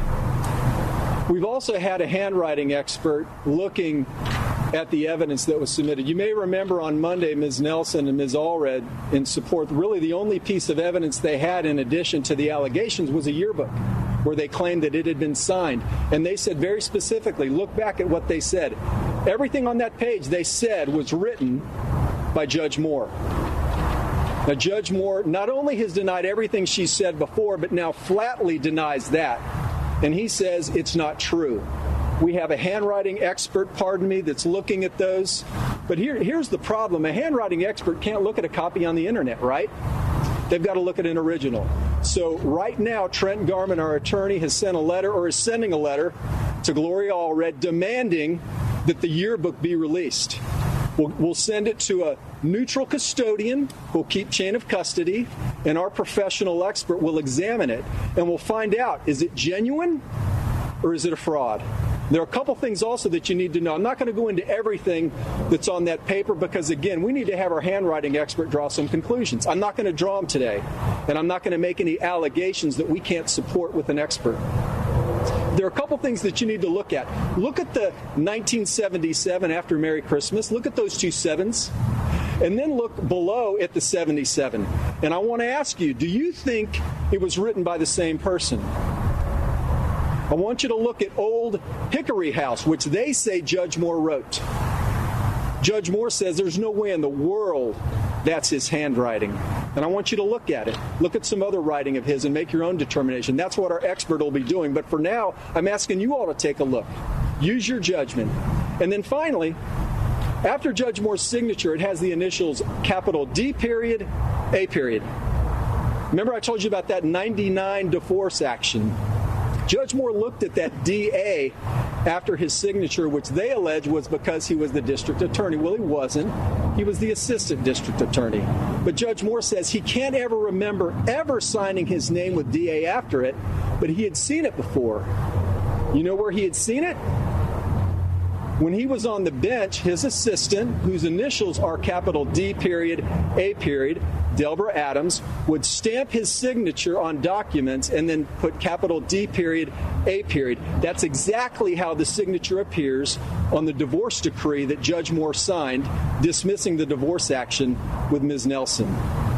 We've also had a handwriting expert looking at the evidence that was submitted. You may remember on Monday, Miz Nelson and Miz Allred, in support, really the only piece of evidence they had in addition to the allegations was a yearbook where they claimed that it had been signed. And they said very specifically, look back at what they said. Everything on that page they said was written by Judge Moore. Now, Judge Moore not only has denied everything she said before, but now flatly denies that. And he says it's not true. We have a handwriting expert, pardon me, that's looking at those. But here, here's the problem. A handwriting expert can't look at a copy on the internet, right? They've got to look at an original. So right now, Trent Garman, our attorney, has sent a letter or is sending a letter to Gloria Allred demanding that the yearbook be released. We'll, we'll send it to a neutral custodian who'll keep chain of custody, and our professional expert will examine it, and we'll find out, is it genuine or is it a fraud? There are a couple things also that you need to know. I'm not going to go into everything that's on that paper because, again, we need to have our handwriting expert draw some conclusions. I'm not going to draw them today, and I'm not going to make any allegations that we can't support with an expert. There are a couple things that you need to look at. Look at the nineteen seventy-seven After Merry Christmas. Look at those two sevens. And then look below at the seventy-seven. And I want to ask you, do you think it was written by the same person? I want you to look at Old Hickory House, which they say Judge Moore wrote. Judge Moore says there's no way in the world that's his handwriting. And I want you to look at it. Look at some other writing of his and make your own determination. That's what our expert will be doing. But for now, I'm asking you all to take a look. Use your judgment. And then finally, after Judge Moore's signature, it has the initials capital D period, A period. Remember I told you about that ninety-nine divorce action. Judge Moore looked at that D A after his signature, which they allege was because he was the district attorney. Well, he wasn't. He was the assistant district attorney. But Judge Moore says he can't ever remember ever signing his name with D A after it, but he had seen it before. You know where he had seen it? When he was on the bench, his assistant, whose initials are capital D period, A period, Delbra Adams, would stamp his signature on documents and then put capital D period, A period. That's exactly how the signature appears on the divorce decree that Judge Moore signed, dismissing the divorce action with Miz Nelson.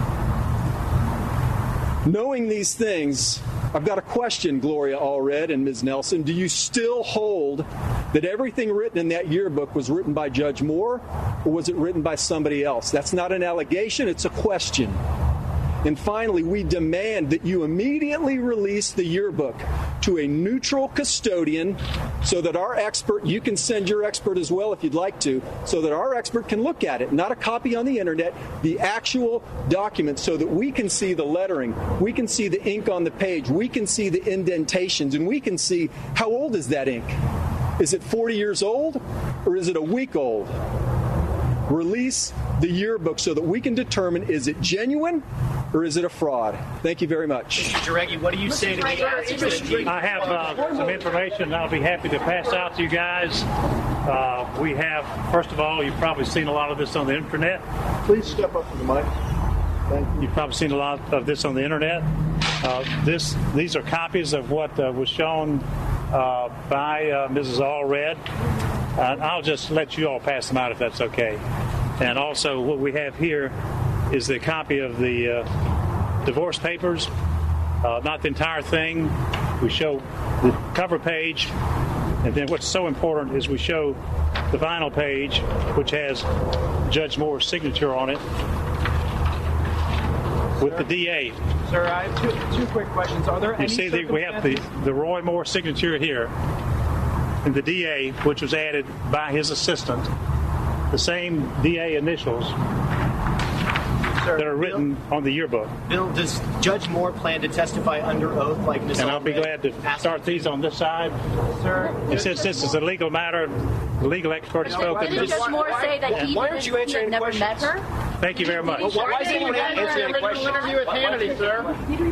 Knowing these things, I've got a question, Gloria Allred and Miz Nelson. Do you still hold that everything written in that yearbook was written by Judge Moore, or was it written by somebody else? That's not an allegation, it's a question. And finally, we demand that you immediately release the yearbook to a neutral custodian so that our expert, you can send your expert as well if you'd like to, so that our expert can look at it, not a copy on the internet, the actual document, so that we can see the lettering, we can see the ink on the page, we can see the indentations, and we can see how old is that ink. Is it forty years old, or is it a week old? Release the yearbook so that we can determine, is it genuine or is it a fraud? Thank you very much. Mister Jareggi, what do you say to the... I have uh, some information I'll be happy to pass out to you guys. Uh, we have, first of all, you've probably seen a lot of this on the internet. Please step up to the mic. Thank you. You've probably seen a lot of this on the internet. Uh, this, these are copies of what uh, was shown uh, by uh, Missus Allred. Uh, I'll just let you all pass them out if that's okay. And also what we have here is the copy of the uh, divorce papers, uh, not the entire thing. We show the cover page, and then what's so important is we show the final page, which has Judge Moore's signature on it with the D A. Sir, I have two, two quick questions. Are there you any see the, we have the, the Roy Moore signature here, and the D A, which was added by his assistant, the same D A initials Sir, that are written Bill, on the yearbook. Bill, does Judge Moore plan to testify under oath like Miz And I'll be glad to start these on this side. Sir, and since this is a legal matter, The legal expert has spoken. Didn't Judge Moore say that he, why aren't you answering he had never questions? met her? Thank you very much. Well, why is anyone answering any questions? Interview with Hannity, sir.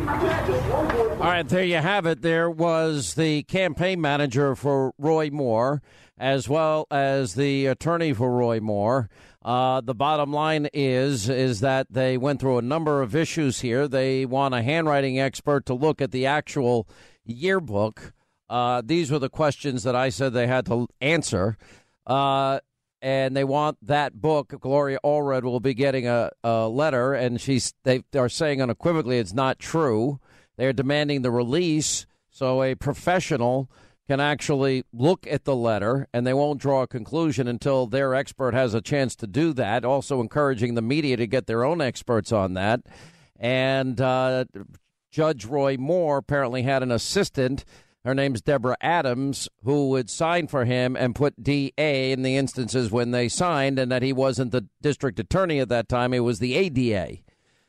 All right, there you have it. There was the campaign manager for Roy Moore, as well as the attorney for Roy Moore. Uh, the bottom line is is that they went through a number of issues here. They want a handwriting expert to look at the actual yearbook. Uh, these were the questions that I said they had to answer. Uh, and they want that book. Gloria Allred will be getting a, a letter, and she's they are saying unequivocally it's not true. They're demanding the release so a professional can actually look at the letter, and they won't draw a conclusion until their expert has a chance to do that, also encouraging the media to get their own experts on that. And uh, Judge Roy Moore apparently had an assistant. Her name's Deborah Adams, who would sign for him and put D A in the instances when they signed, and that he wasn't the district attorney at that time. It was the A D A.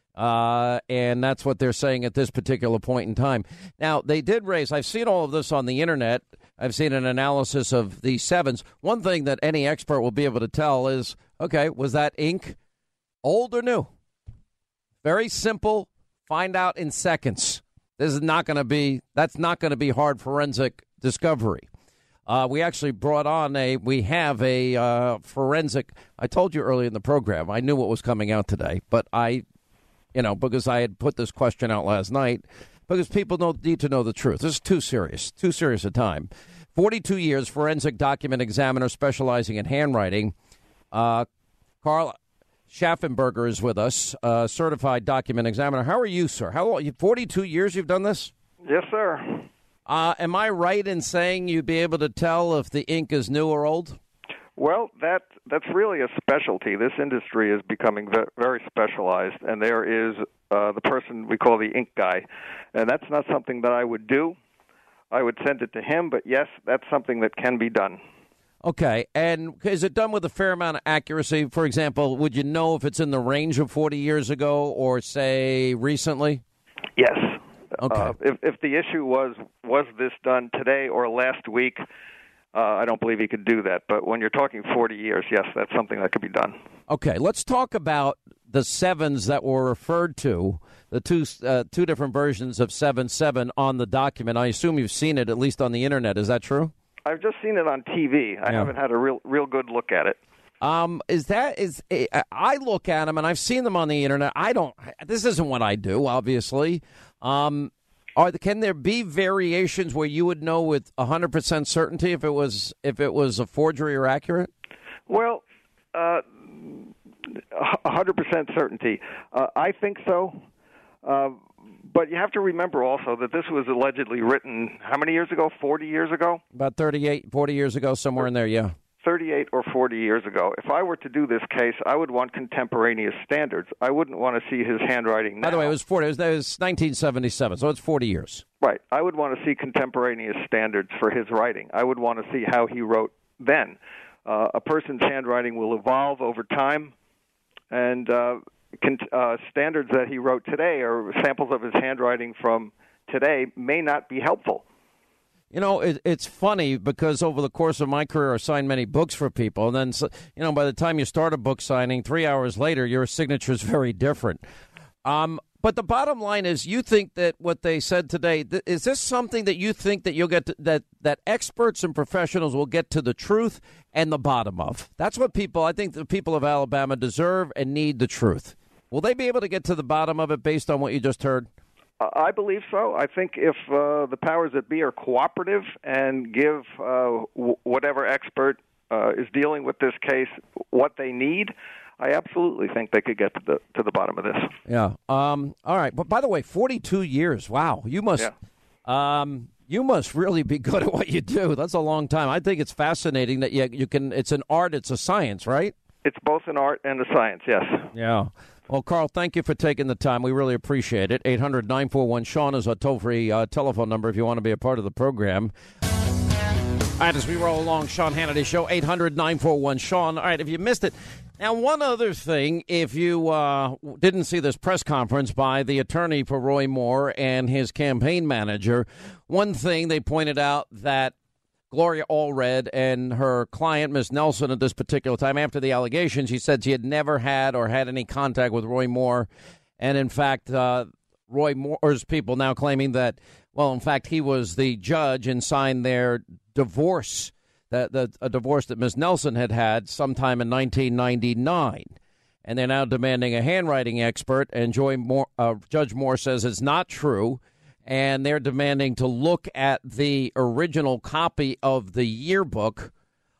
Uh, and that's what they're saying at this particular point in time. Now, they did raise, I've seen all of this on the Internet. I've seen an analysis of the sevens. One thing that any expert will be able to tell is, okay, was that ink old or new? Very simple. Find out in seconds. This is not going to be, that's not going to be hard forensic discovery. Uh, we actually brought on a, we have a uh, forensic, I told you earlier in the program, I knew what was coming out today, but I, you know, because I had put this question out last night, because people don't need to know the truth. This is too serious, too serious a time. forty-two years, forensic document examiner specializing in handwriting. Uh, Carl Schaffenberger is with us, uh, certified document examiner. How are you, sir? How long? forty-two years you've done this? Yes, sir. Uh, am I right in saying you'd be able to tell if the ink is new or old? Well, that that's really a specialty. This industry is becoming very specialized, and there is uh, the person we call the ink guy, and that's not something that I would do. I would send it to him, but yes, that's something that can be done. Okay, and is it done with a fair amount of accuracy? For example, would you know if it's in the range of forty years ago or, say, recently? Yes. Okay. Uh, if, if the issue was, was this done today or last week, uh, I don't believe he could do that. But when you're talking forty years, yes, that's something that could be done. Okay, let's talk about the sevens that were referred to, the two uh, two different versions of seven seven on the document. I assume you've seen it, at least on the Internet. Is that true? I've just seen it on T V. I Yeah. haven't had a real real good look at it. Um, is that is I look at them and I've seen them on the Internet. I don't. This isn't what I do, obviously. Um, are can there be variations where you would know with a hundred percent certainty if it was if it was a forgery or accurate? Well, uh, a hundred percent certainty. Uh, I think so. Uh, But you have to remember also that this was allegedly written how many years ago? forty years ago? About thirty-eight, forty years ago, somewhere in there, yeah. thirty-eight or forty years ago. If I were to do this case, I would want contemporaneous standards. I wouldn't want to see his handwriting now. By the way, it was forty. It was, it was nineteen seventy-seven, so it's forty years. Right. I would want to see contemporaneous standards for his writing. I would want to see how he wrote then. Uh, a person's handwriting will evolve over time, and uh, Con- uh, standards that he wrote today or samples of his handwriting from today may not be helpful. You know, it, it's funny because over the course of my career, I signed many books for people. And then, you know, by the time you start a book signing, three hours later, your signature is very different. Um, but the bottom line is you think that what they said today, th- is this something that you think that you'll get to, that, that experts and professionals will get to the truth and the bottom of? That's what people, I think the people of Alabama deserve and need the truth. Will they be able to get to the bottom of it based on what you just heard? I believe so. I think if uh, the powers that be are cooperative and give uh, w- whatever expert uh, is dealing with this case what they need, I absolutely think they could get to the to the bottom of this. Yeah. Um, all right. But by the way, forty-two years. Wow. You must. Yeah. Um, you must really be good at what you do. That's a long time. I think it's fascinating that you you can. It's an art. It's a science, right? It's both an art and a science. Yes. Yeah. Well, Carl, thank you for taking the time. We really appreciate it. eight hundred nine four one Sean is our toll-free uh, telephone number if you want to be a part of the program. All right, as we roll along, Sean Hannity Show, eight hundred nine four one Sean. All right, if you missed it. Now, one other thing, if you uh, didn't see this press conference by the attorney for Roy Moore and his campaign manager, one thing they pointed out that Gloria Allred and her client, Miz Nelson, at this particular time. After the allegation, she said she had never had or had any contact with Roy Moore. And, in fact, uh, Roy Moore's people now claiming that, well, in fact, he was the judge and signed their divorce, that the, a divorce that Miz Nelson had had sometime in nineteen ninety-nine. And they're now demanding a handwriting expert. And Joy Moore, uh, Judge Moore says it's not true. And they're demanding to look at the original copy of the yearbook.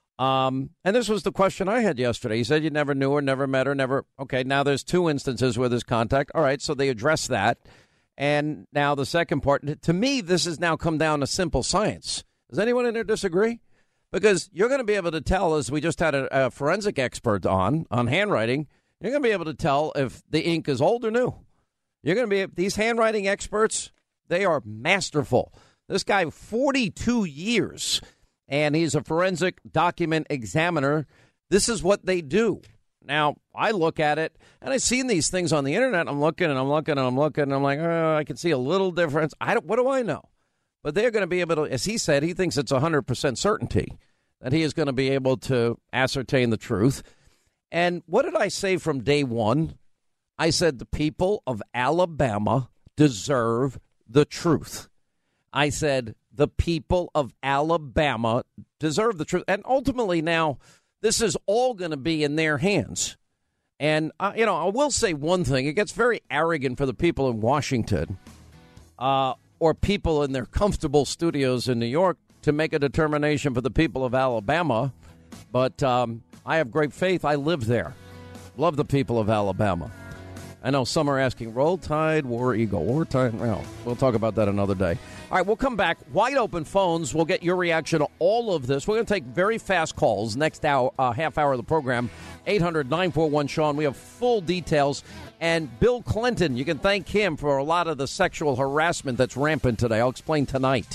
Um, and this was the question I had yesterday. He said you never knew her, never met her, never. Okay, now there's two instances where there's contact. All right, so they address that. And now the second part, to me, this has now come down to simple science. Does anyone in there disagree? Because you're going to be able to tell, as we just had a, a forensic expert on, on handwriting, you're going to be able to tell if the ink is old or new. You're going to be, these handwriting experts, they are masterful. This guy, forty-two years, and he's a forensic document examiner. This is what they do. Now, I look at it, and I've seen these things on the internet. I'm looking, and I'm looking, and I'm looking, and I'm like, oh, I can see a little difference. I don't, what do I know? But they're going to be able to, as he said, he thinks it's one hundred percent certainty that he is going to be able to ascertain the truth. And what did I say from day one? I said the people of Alabama deserve the truth. I said the people of Alabama deserve the truth. And ultimately now, this is all going to be in their hands. And, uh, you know, I will say one thing. It gets very arrogant for the people in Washington uh, or people in their comfortable studios in New York to make a determination for the people of Alabama. But um, I have great faith. I live there. Love the people of Alabama. I know some are asking, Roll Tide, War Eagle, War Tide. Well, we'll talk about that another day. All right, we'll come back. Wide open phones. We'll get your reaction to all of this. We're going to take very fast calls next hour, uh, half hour of the program. eight hundred nine four one Sean. We have full details. And Bill Clinton, you can thank him for a lot of the sexual harassment that's rampant today. I'll explain tonight.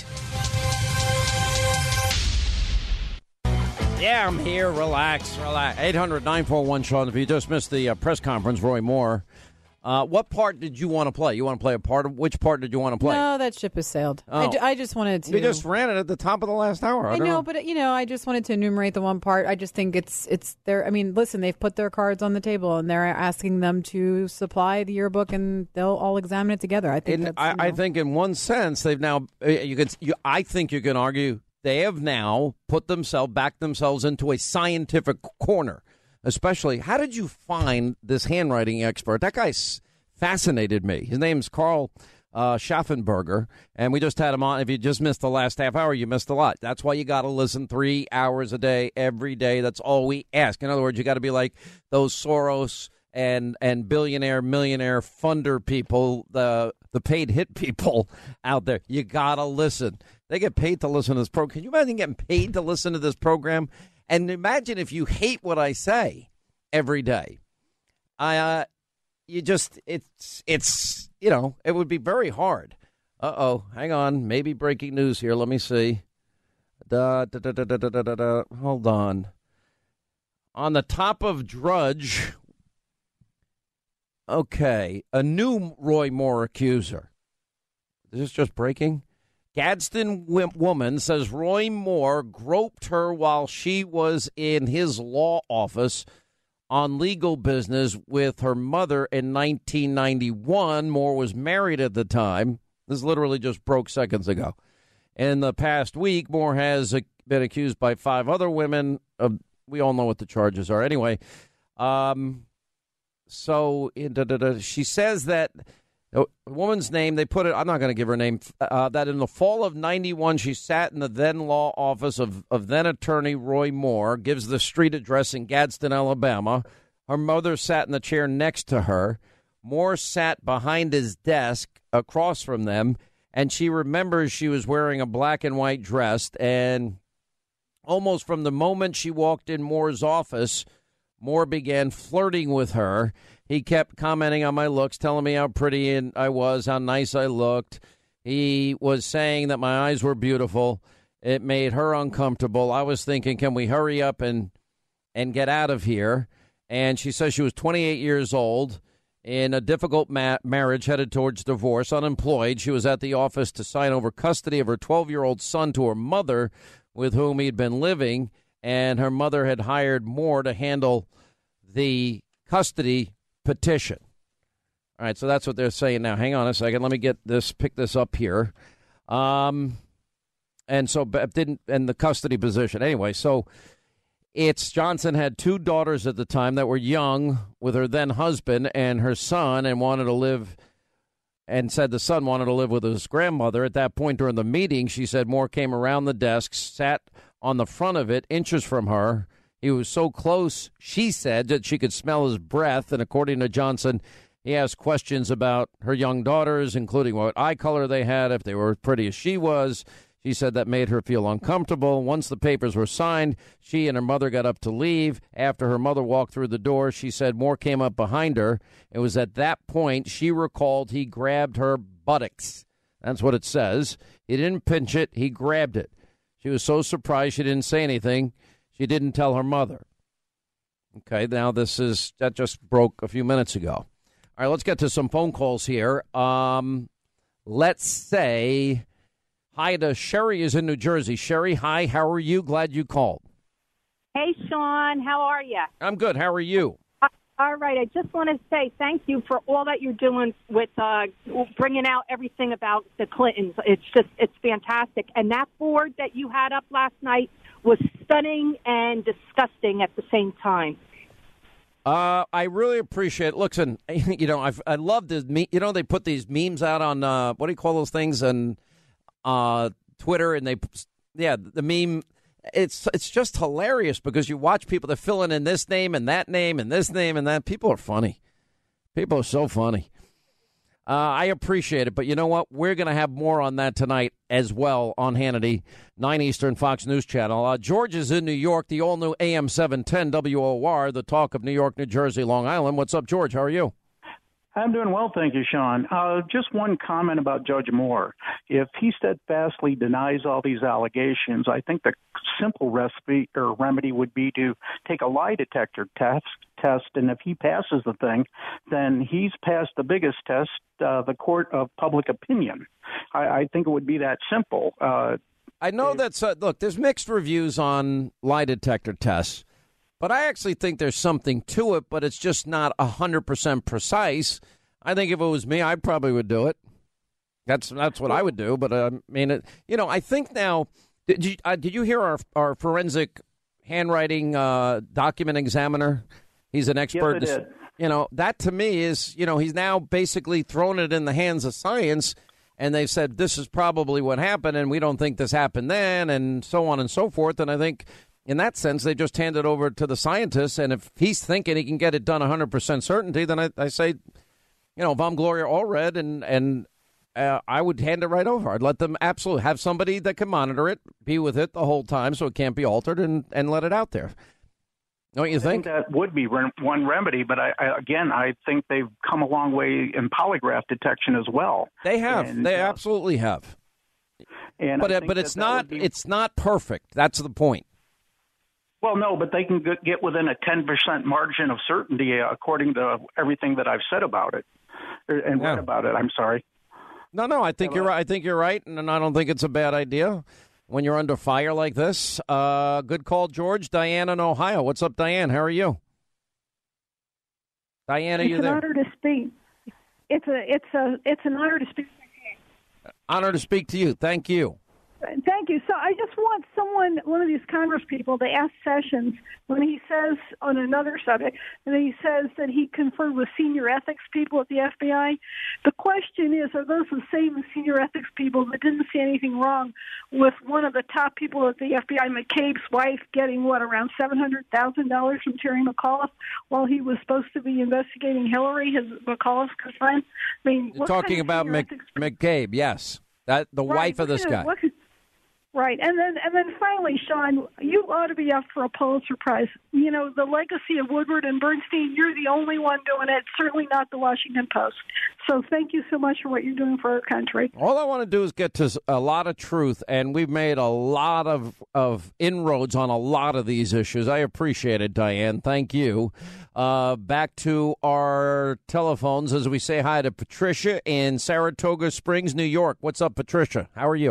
Yeah, I'm here. Relax, relax. eight hundred nine four one Sean. If you just missed the uh, press conference, Roy Moore. Uh, what part did you want to play? You want to play a part of which part did you want to play? No, that ship has sailed. Oh. I, ju- I just wanted to. You just ran it at the top of the last hour. I, I don't know, know, but you know, I just wanted to enumerate the one part. I just think it's it's there. I mean, listen, they've put their cards on the table and they're asking them to supply the yearbook, and they'll all examine it together. I think. In, that's, I, you know. I think, in one sense, they've now. You can. You, I think you can argue they have now put themselves back themselves into a scientific corner. Especially, how did you find this handwriting expert? That guy's fascinated me. His name's Carl uh, Schaffenberger, and we just had him on. If you just missed the last half hour, you missed a lot. That's why you got to listen three hours a day, every day. That's all we ask. In other words, you got to be like those Soros and and billionaire, millionaire funder people, the the paid hit people out there. You got to listen. They get paid to listen to this program. Can you imagine getting paid to listen to this program? And imagine if you hate what I say every day. I, uh, you just, it's, it's, you know, it would be very hard. Uh-oh, hang on. Maybe breaking news here. Let me see. Da, da, da, da, da, da, da, da. Hold on. On the top of Drudge, okay, a new Roy Moore accuser. Is this just breaking? Gadsden woman says Roy Moore groped her while she was in his law office on legal business with her mother in nineteen ninety-one. Moore was married at the time. This literally just broke seconds ago. In the past week, Moore has been accused by five other women of, we all know what the charges are. Anyway, um, so she says that a woman's name, they put it, I'm not going to give her name, uh, that in the fall of ninety-one, she sat in the then law office of, of then attorney Roy Moore, gives the street address in Gadsden, Alabama. Her mother sat in the chair next to her. Moore sat behind his desk across from them, and she remembers she was wearing a black and white dress. And almost from the moment she walked in Moore's office, Moore began flirting with her. He kept commenting on my looks, telling me how pretty I was, how nice I looked. He was saying that my eyes were beautiful. It made her uncomfortable. I was thinking, can we hurry up and and get out of here? And she says she was twenty-eight years old, in a difficult ma- marriage, headed towards divorce, unemployed. She was at the office to sign over custody of her twelve-year-old son to her mother with whom he'd been living, and her mother had hired Moore to handle the custody petition. All right, so that's what they're saying now. Hang on a second. Let me get this, pick this up here. Um, and so didn't, and the custody position. Anyway, so it's Johnson had two daughters at the time that were young with her then husband and her son, and wanted to live, and said the son wanted to live with his grandmother. At that point during the meeting, she said Moore came around the desk, sat on the front of it, inches from her. He was so close, she said, that she could smell his breath. And according to Johnson, he asked questions about her young daughters, including what eye color they had, if they were as pretty as she was. She said that made her feel uncomfortable. Once the papers were signed, she and her mother got up to leave. After her mother walked through the door, she said Moore came up behind her. It was at that point she recalled he grabbed her buttocks. That's what it says. He didn't pinch it. He grabbed it. She was so surprised she didn't say anything. She didn't tell her mother. Okay, now this is, that just broke a few minutes ago. All right, let's get to some phone calls here. Um, let's say hi to Sherry is in New Jersey. Sherry, hi, how are you? Glad you called. Hey, Sean, how are you? I'm good. How are you? Uh, all right, I just want to say thank you for all that you're doing with uh, bringing out everything about the Clintons. It's just, it's fantastic. And that board that you had up last night was stunning and disgusting at the same time. Uh, I really appreciate it. Listen, you know, I've, I love this. Me- you know, they put these memes out on, uh, what do you call those things, on uh, Twitter, and they, yeah, the meme. It's it's just hilarious because you watch people that fill in in this name and that name and this name and that. People are funny. People are so funny. Uh, I appreciate it, but you know what? We're going to have more on that tonight as well on Hannity, nine Eastern, Fox News Channel. Uh, George is in New York, the all-new A M seven ten W O R, the talk of New York, New Jersey, Long Island. What's up, George? How are you? I'm doing well, thank you, Sean. Uh, just one comment about Judge Moore. If he steadfastly denies all these allegations, I think the simple recipe or remedy would be to take a lie detector test, test, and if he passes the thing, then he's passed the biggest test, uh, the court of public opinion. I, I think it would be that simple. Uh, I know that's, uh, look, there's mixed reviews on lie detector tests. But I actually think there's something to it, but it's just not one hundred percent precise. I think if it was me, I probably would do it. That's that's what I would do. But, uh, I mean, it, you know, I think now, did you, uh, did you hear our, our forensic handwriting uh, document examiner? He's an expert. Yes, I did. You know, that to me is, you know, he's now basically thrown it in the hands of science, and they've said this is probably what happened, and we don't think this happened then, and so on and so forth. And I think in that sense, they just hand it over to the scientists, and if he's thinking he can get it done one hundred percent certainty, then I, I say, you know, if I'm Gloria Allred, and, and uh, I would hand it right over. I'd let them absolutely have somebody that can monitor it, be with it the whole time so it can't be altered, and, and let it out there. Don't you think? I think that would be one remedy, but I, I, again, I think they've come a long way in polygraph detection as well. They have. And, they uh, absolutely have. And but I uh, think but that it's that not would be... it's not perfect. That's the point. Well, no, but they can get within a ten percent margin of certainty, uh, according to everything that I've said about it and Yeah. read about it. I'm sorry. No, no, I think you're right. I think you're right, and I don't think it's a bad idea when you're under fire like this. Uh, good call, George. Diane in Ohio. What's up, Diane? How are you? Diane, are it's you an there? honor to speak. It's a it's a it's an honor to speak. Honor to speak to you. Thank you. Thank you. So I just want someone, one of these Congress people, to ask Sessions when he says on another subject, and he says that he conferred with senior ethics people at the F B I. The question is, are those the same senior ethics people that didn't see anything wrong with one of the top people at the F B I, McCabe's wife, getting, what, around seven hundred thousand dollars from Terry McAuliffe while he was supposed to be investigating Hillary, his McAuliffe's cousin? I mean, You're what talking kind of about senior Mc, ethics- McCabe, yes. That the Right, wife of what this kind guy. of- what kind- Right, and then and then finally, Sean, you ought to be up for a Pulitzer Prize. You know, the legacy of Woodward and Bernstein, you're the only one doing it, certainly not the Washington Post. So thank you so much for what you're doing for our country. All I want to do is get to a lot of truth, and we've made a lot of, of inroads on a lot of these issues. I appreciate it, Diane. Thank you. Uh, back to our telephones as we say hi to Patricia in Saratoga Springs, New York. What's up, Patricia? How are you?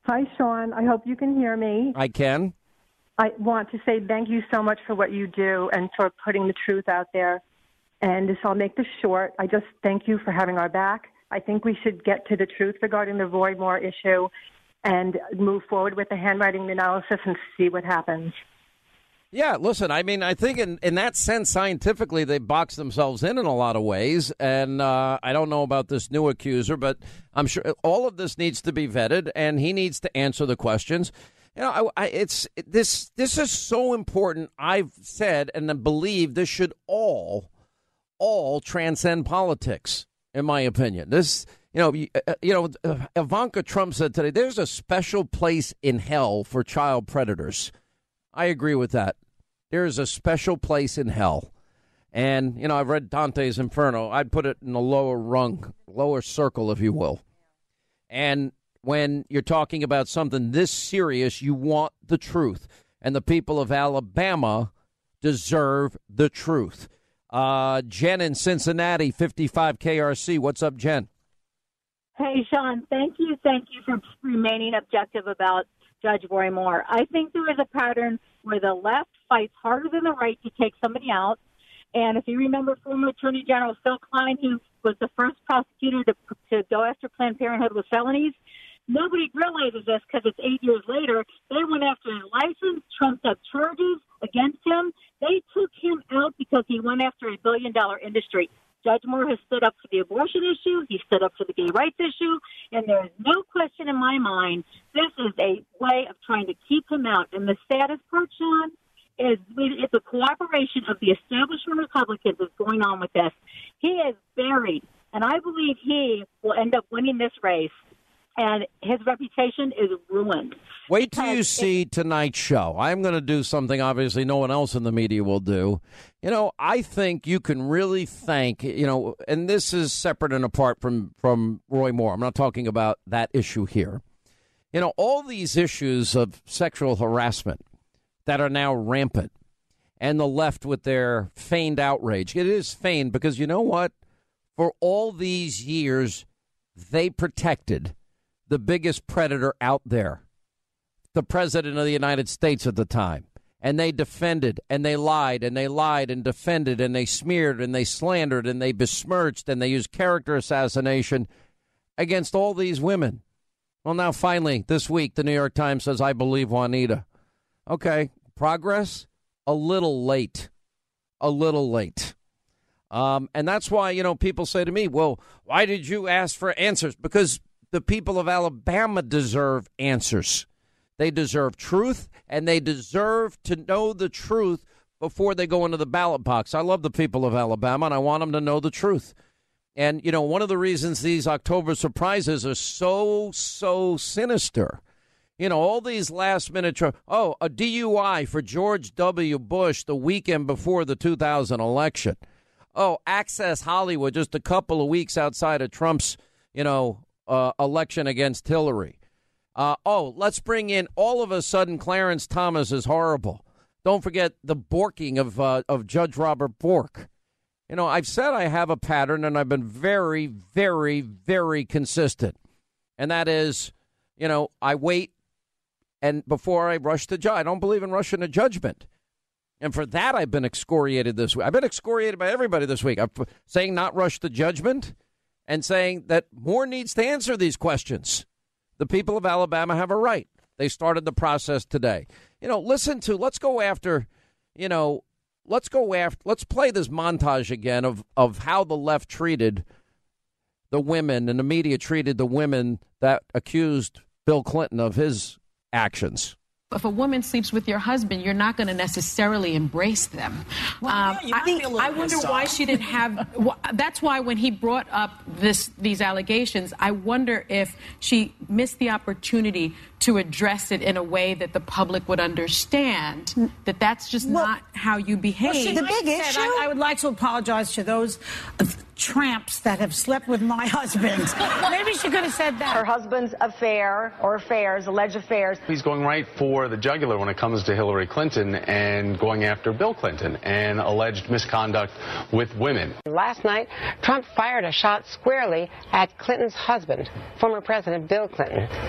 Hi, Sean. I hope you can hear me. I can. I want to say thank you so much for what you do and for putting the truth out there. And this, I'll make this short. I just thank you for having our back. I think we should get to the truth regarding the Roy Moore issue and move forward with the handwriting analysis and see what happens. Yeah, listen, I mean, I think in, in that sense, scientifically, they box themselves in in a lot of ways. And uh, I don't know about this new accuser, but I'm sure all of this needs to be vetted, and he needs to answer the questions. You know, I, I, it's this. This is so important. I've said and I believe this should all, all transcend politics, in my opinion. This, you know, you, uh, you know, uh, Ivanka Trump said today, there's a special place in hell for child predators. I agree with that. There is a special place in hell. And, you know, I've read Dante's Inferno. I'd put it in the lower rung, lower circle, if you will. And when you're talking about something this serious, you want the truth. And the people of Alabama deserve the truth. Uh, Jen in Cincinnati, fifty-five K R C. What's up, Jen? Hey, Sean, thank you. Thank you for remaining objective about Judge Roy Moore. I think there is a pattern where the left fights harder than the right to take somebody out. And if you remember former Attorney General Phil Klein, who was the first prosecutor to, to go after Planned Parenthood with felonies, nobody realizes this because it's eight years later. They went after his license, trumped up charges against him. They took him out because he went after a billion-dollar industry. Judge Moore has stood up for the abortion issue. He stood up for the gay rights issue. And there is no question in my mind, this is a way of trying to keep him out. And the saddest part, Sean, is it's a cooperation of the establishment Republicans that's going on with this. He is buried, and I believe he will end up winning this race. And his reputation is ruined. Wait till you see tonight's show. I'm going to do something obviously no one else in the media will do. You know, I think you can really thank, you know, and this is separate and apart from, from Roy Moore. I'm not talking about that issue here. You know, all these issues of sexual harassment that are now rampant and the left with their feigned outrage. It is feigned because you know what? For all these years, they protected the biggest predator out there, the president of the United States at the time. And they defended and they lied and they lied and defended and they smeared and they slandered and they besmirched and they used character assassination against all these women. Well, now finally this week, the New York Times says, I believe Juanita. Okay, progress? A little late. A little late. Um, and that's why, you know, people say to me, well, why did you ask for answers? Because the people of Alabama deserve answers. They deserve truth, and they deserve to know the truth before they go into the ballot box. I love the people of Alabama, and I want them to know the truth. And, you know, one of the reasons these October surprises are so, so sinister, you know, all these last-minute, tr- oh, a D U I for George W. Bush the weekend before the two thousand election. Oh, Access Hollywood just a couple of weeks outside of Trump's, you know, Uh, election against Hillary. Uh, oh, let's bring in all of a sudden Clarence Thomas is horrible. Don't forget the borking of uh, of Judge Robert Bork. You know, I've said I have a pattern, and I've been very, very, very consistent. And that is, you know, I wait and before I rush to judge. I don't believe in rushing to judgment. And for that, I've been excoriated this week. I've been excoriated by everybody this week. I'm saying not rush to judgment. And saying that Moore needs to answer these questions. The people of Alabama have a right. They started the process today. You know, listen to, let's go after, you know, let's go after, let's play this montage again of, of how the left treated the women and the media treated the women that accused Bill Clinton of his actions. If a woman sleeps with your husband, you're not going to necessarily embrace them. Well, um, yeah, I, think, I wonder why she didn't have. Well, that's why when he brought up this these allegations, I wonder if she missed the opportunity to address it in a way that the public would understand that that's just well, not how you behave. Well, see, the big like issue. I, I, I would like to apologize to those tramps that have slept with my husband. Maybe she could have said that. Her husband's affair or affairs, alleged affairs. He's going right for the jugular when it comes to Hillary Clinton and going after Bill Clinton and alleged misconduct with women. Last night, Trump fired a shot squarely at Clinton's husband, former President Bill Clinton.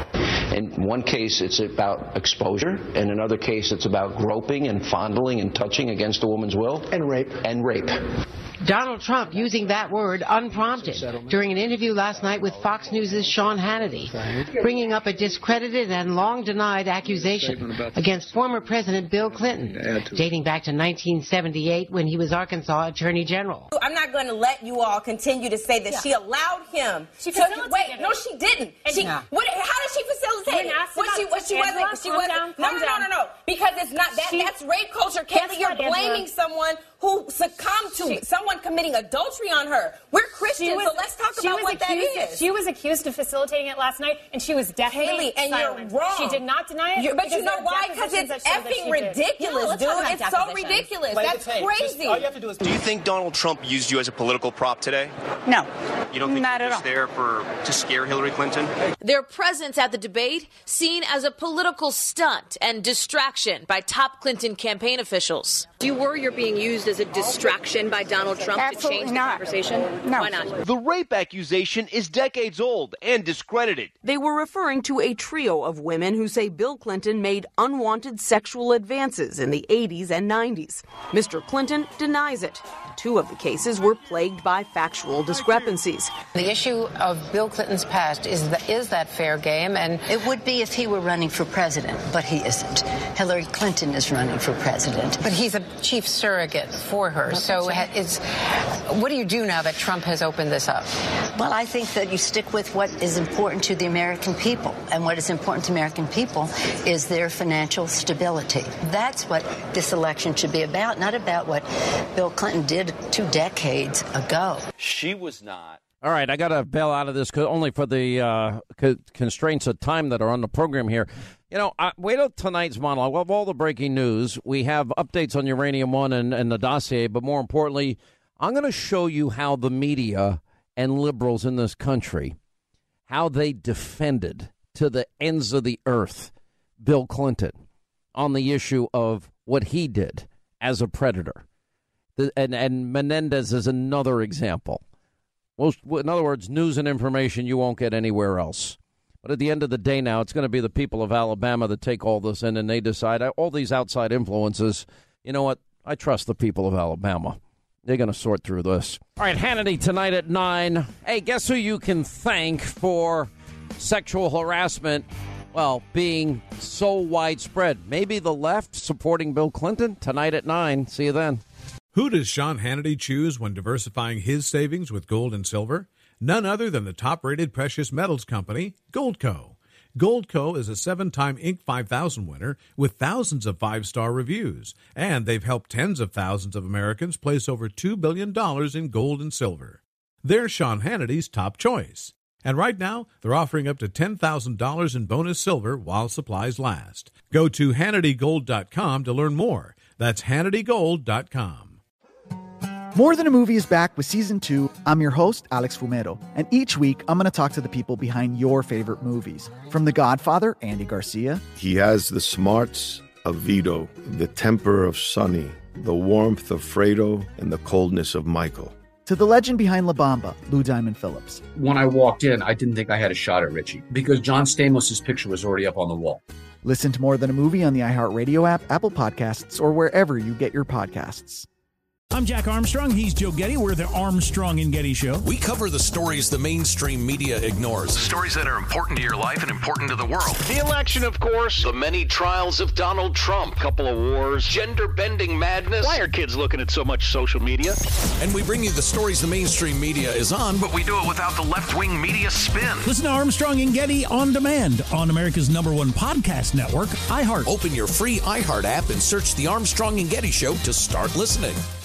In one case, it's about exposure. In another case, it's about groping and fondling and touching against a woman's will. And rape. And rape. Donald Trump using that word unprompted during an interview last night with Fox News' Sean Hannity, bringing up a discredited and long-denied accusation against former President Bill Clinton, dating back to nineteen seventy-eight when he was Arkansas Attorney General. I'm not going to let you all continue to say that yeah. she allowed him. She to, wait, it. no, she didn't. She, yeah. what, how did she facilitate it? What she, what she Angela, wasn't. She wasn't. Down, no, no, no, no, no. Because it's not that. She, that's rape culture. Kelly, you're blaming Angela. someone who succumbed to she, someone committing adultery on her. We're Christians, was, so let's talk about what accused, that is. She was accused of facilitating it last night, and she was definitely Haley, and silent. You're wrong. She did not deny it. You're, but you know why? Because it's effing ridiculous, no, dude. It's so ridiculous. That's crazy. All you have to do is. Do you think Donald Trump used you as a political prop today? No. You don't think not he at was all. there for to scare Hillary Clinton? Their presence at the debate seen as a political stunt and distraction by top Clinton campaign officials. Do you worry you're being used as a distraction by Donald Trump Absolutely to change not. the conversation? No. Why not? The rape accusation is decades old and discredited. They were referring to a trio of women who say Bill Clinton made unwanted sexual advances in the eighties and nineties. Mister Clinton denies it. Two of the cases were plagued by factual discrepancies. The issue of Bill Clinton's past is that, is that fair game, and it would be if he were running for president, but he isn't. Hillary Clinton is running for president. But he's a chief surrogate for her. So it's, what do you do now that Trump has opened this up? Well, I think that you stick with what is important to the American people. And what is important to American people is their financial stability. That's what this election should be about, not about what Bill Clinton did two decades ago. She was not. All right, I got to bail out of this only for the uh, co- constraints of time that are on the program here. You know, I, wait till tonight's monologue. Of all the breaking news, we have updates on Uranium One and, and the dossier, but more importantly, I'm going to show you how the media and liberals in this country, how they defended to the ends of the earth Bill Clinton on the issue of what he did as a predator. The, and, and Menendez is another example. Most, in other words, news and information you won't get anywhere else. But at the end of the day now, it's going to be the people of Alabama that take all this in, and they decide, all these outside influences, you know what, I trust the people of Alabama. They're going to sort through this. All right, Hannity tonight at nine. Hey, guess who you can thank for sexual harassment, well, being so widespread? Maybe the left supporting Bill Clinton tonight at nine. See you then. Who does Sean Hannity choose when diversifying his savings with gold and silver? None other than the top-rated precious metals company, Goldco. Goldco is a seven-time Inc five thousand winner with thousands of five-star reviews, and they've helped tens of thousands of Americans place over two billion dollars in gold and silver. They're Sean Hannity's top choice. And right now, they're offering up to ten thousand dollars in bonus silver while supplies last. Go to Hannity Gold dot com to learn more. That's Hannity Gold dot com. More Than a Movie is back with Season two. I'm your host, Alex Fumero, and each week I'm going to talk to the people behind your favorite movies. From The Godfather, Andy Garcia. He has the smarts of Vito, the temper of Sonny, the warmth of Fredo, and the coldness of Michael. To the legend behind La Bamba, Lou Diamond Phillips. When I walked in, I didn't think I had a shot at Richie because John Stamos' picture was already up on the wall. Listen to More Than a Movie on the iHeartRadio app, Apple Podcasts, or wherever you get your podcasts. I'm Jack Armstrong. He's Joe Getty. We're the Armstrong and Getty Show. We cover the stories the mainstream media ignores. Stories that are important to your life and important to the world. The election, of course. The many trials of Donald Trump. Couple of wars. Gender-bending madness. Why are kids looking at so much social media? And we bring you the stories the mainstream media is on, but we do it without the left-wing media spin. Listen to Armstrong and Getty on demand on America's number one podcast network, iHeart. Open your free iHeart app and search the Armstrong and Getty Show to start listening.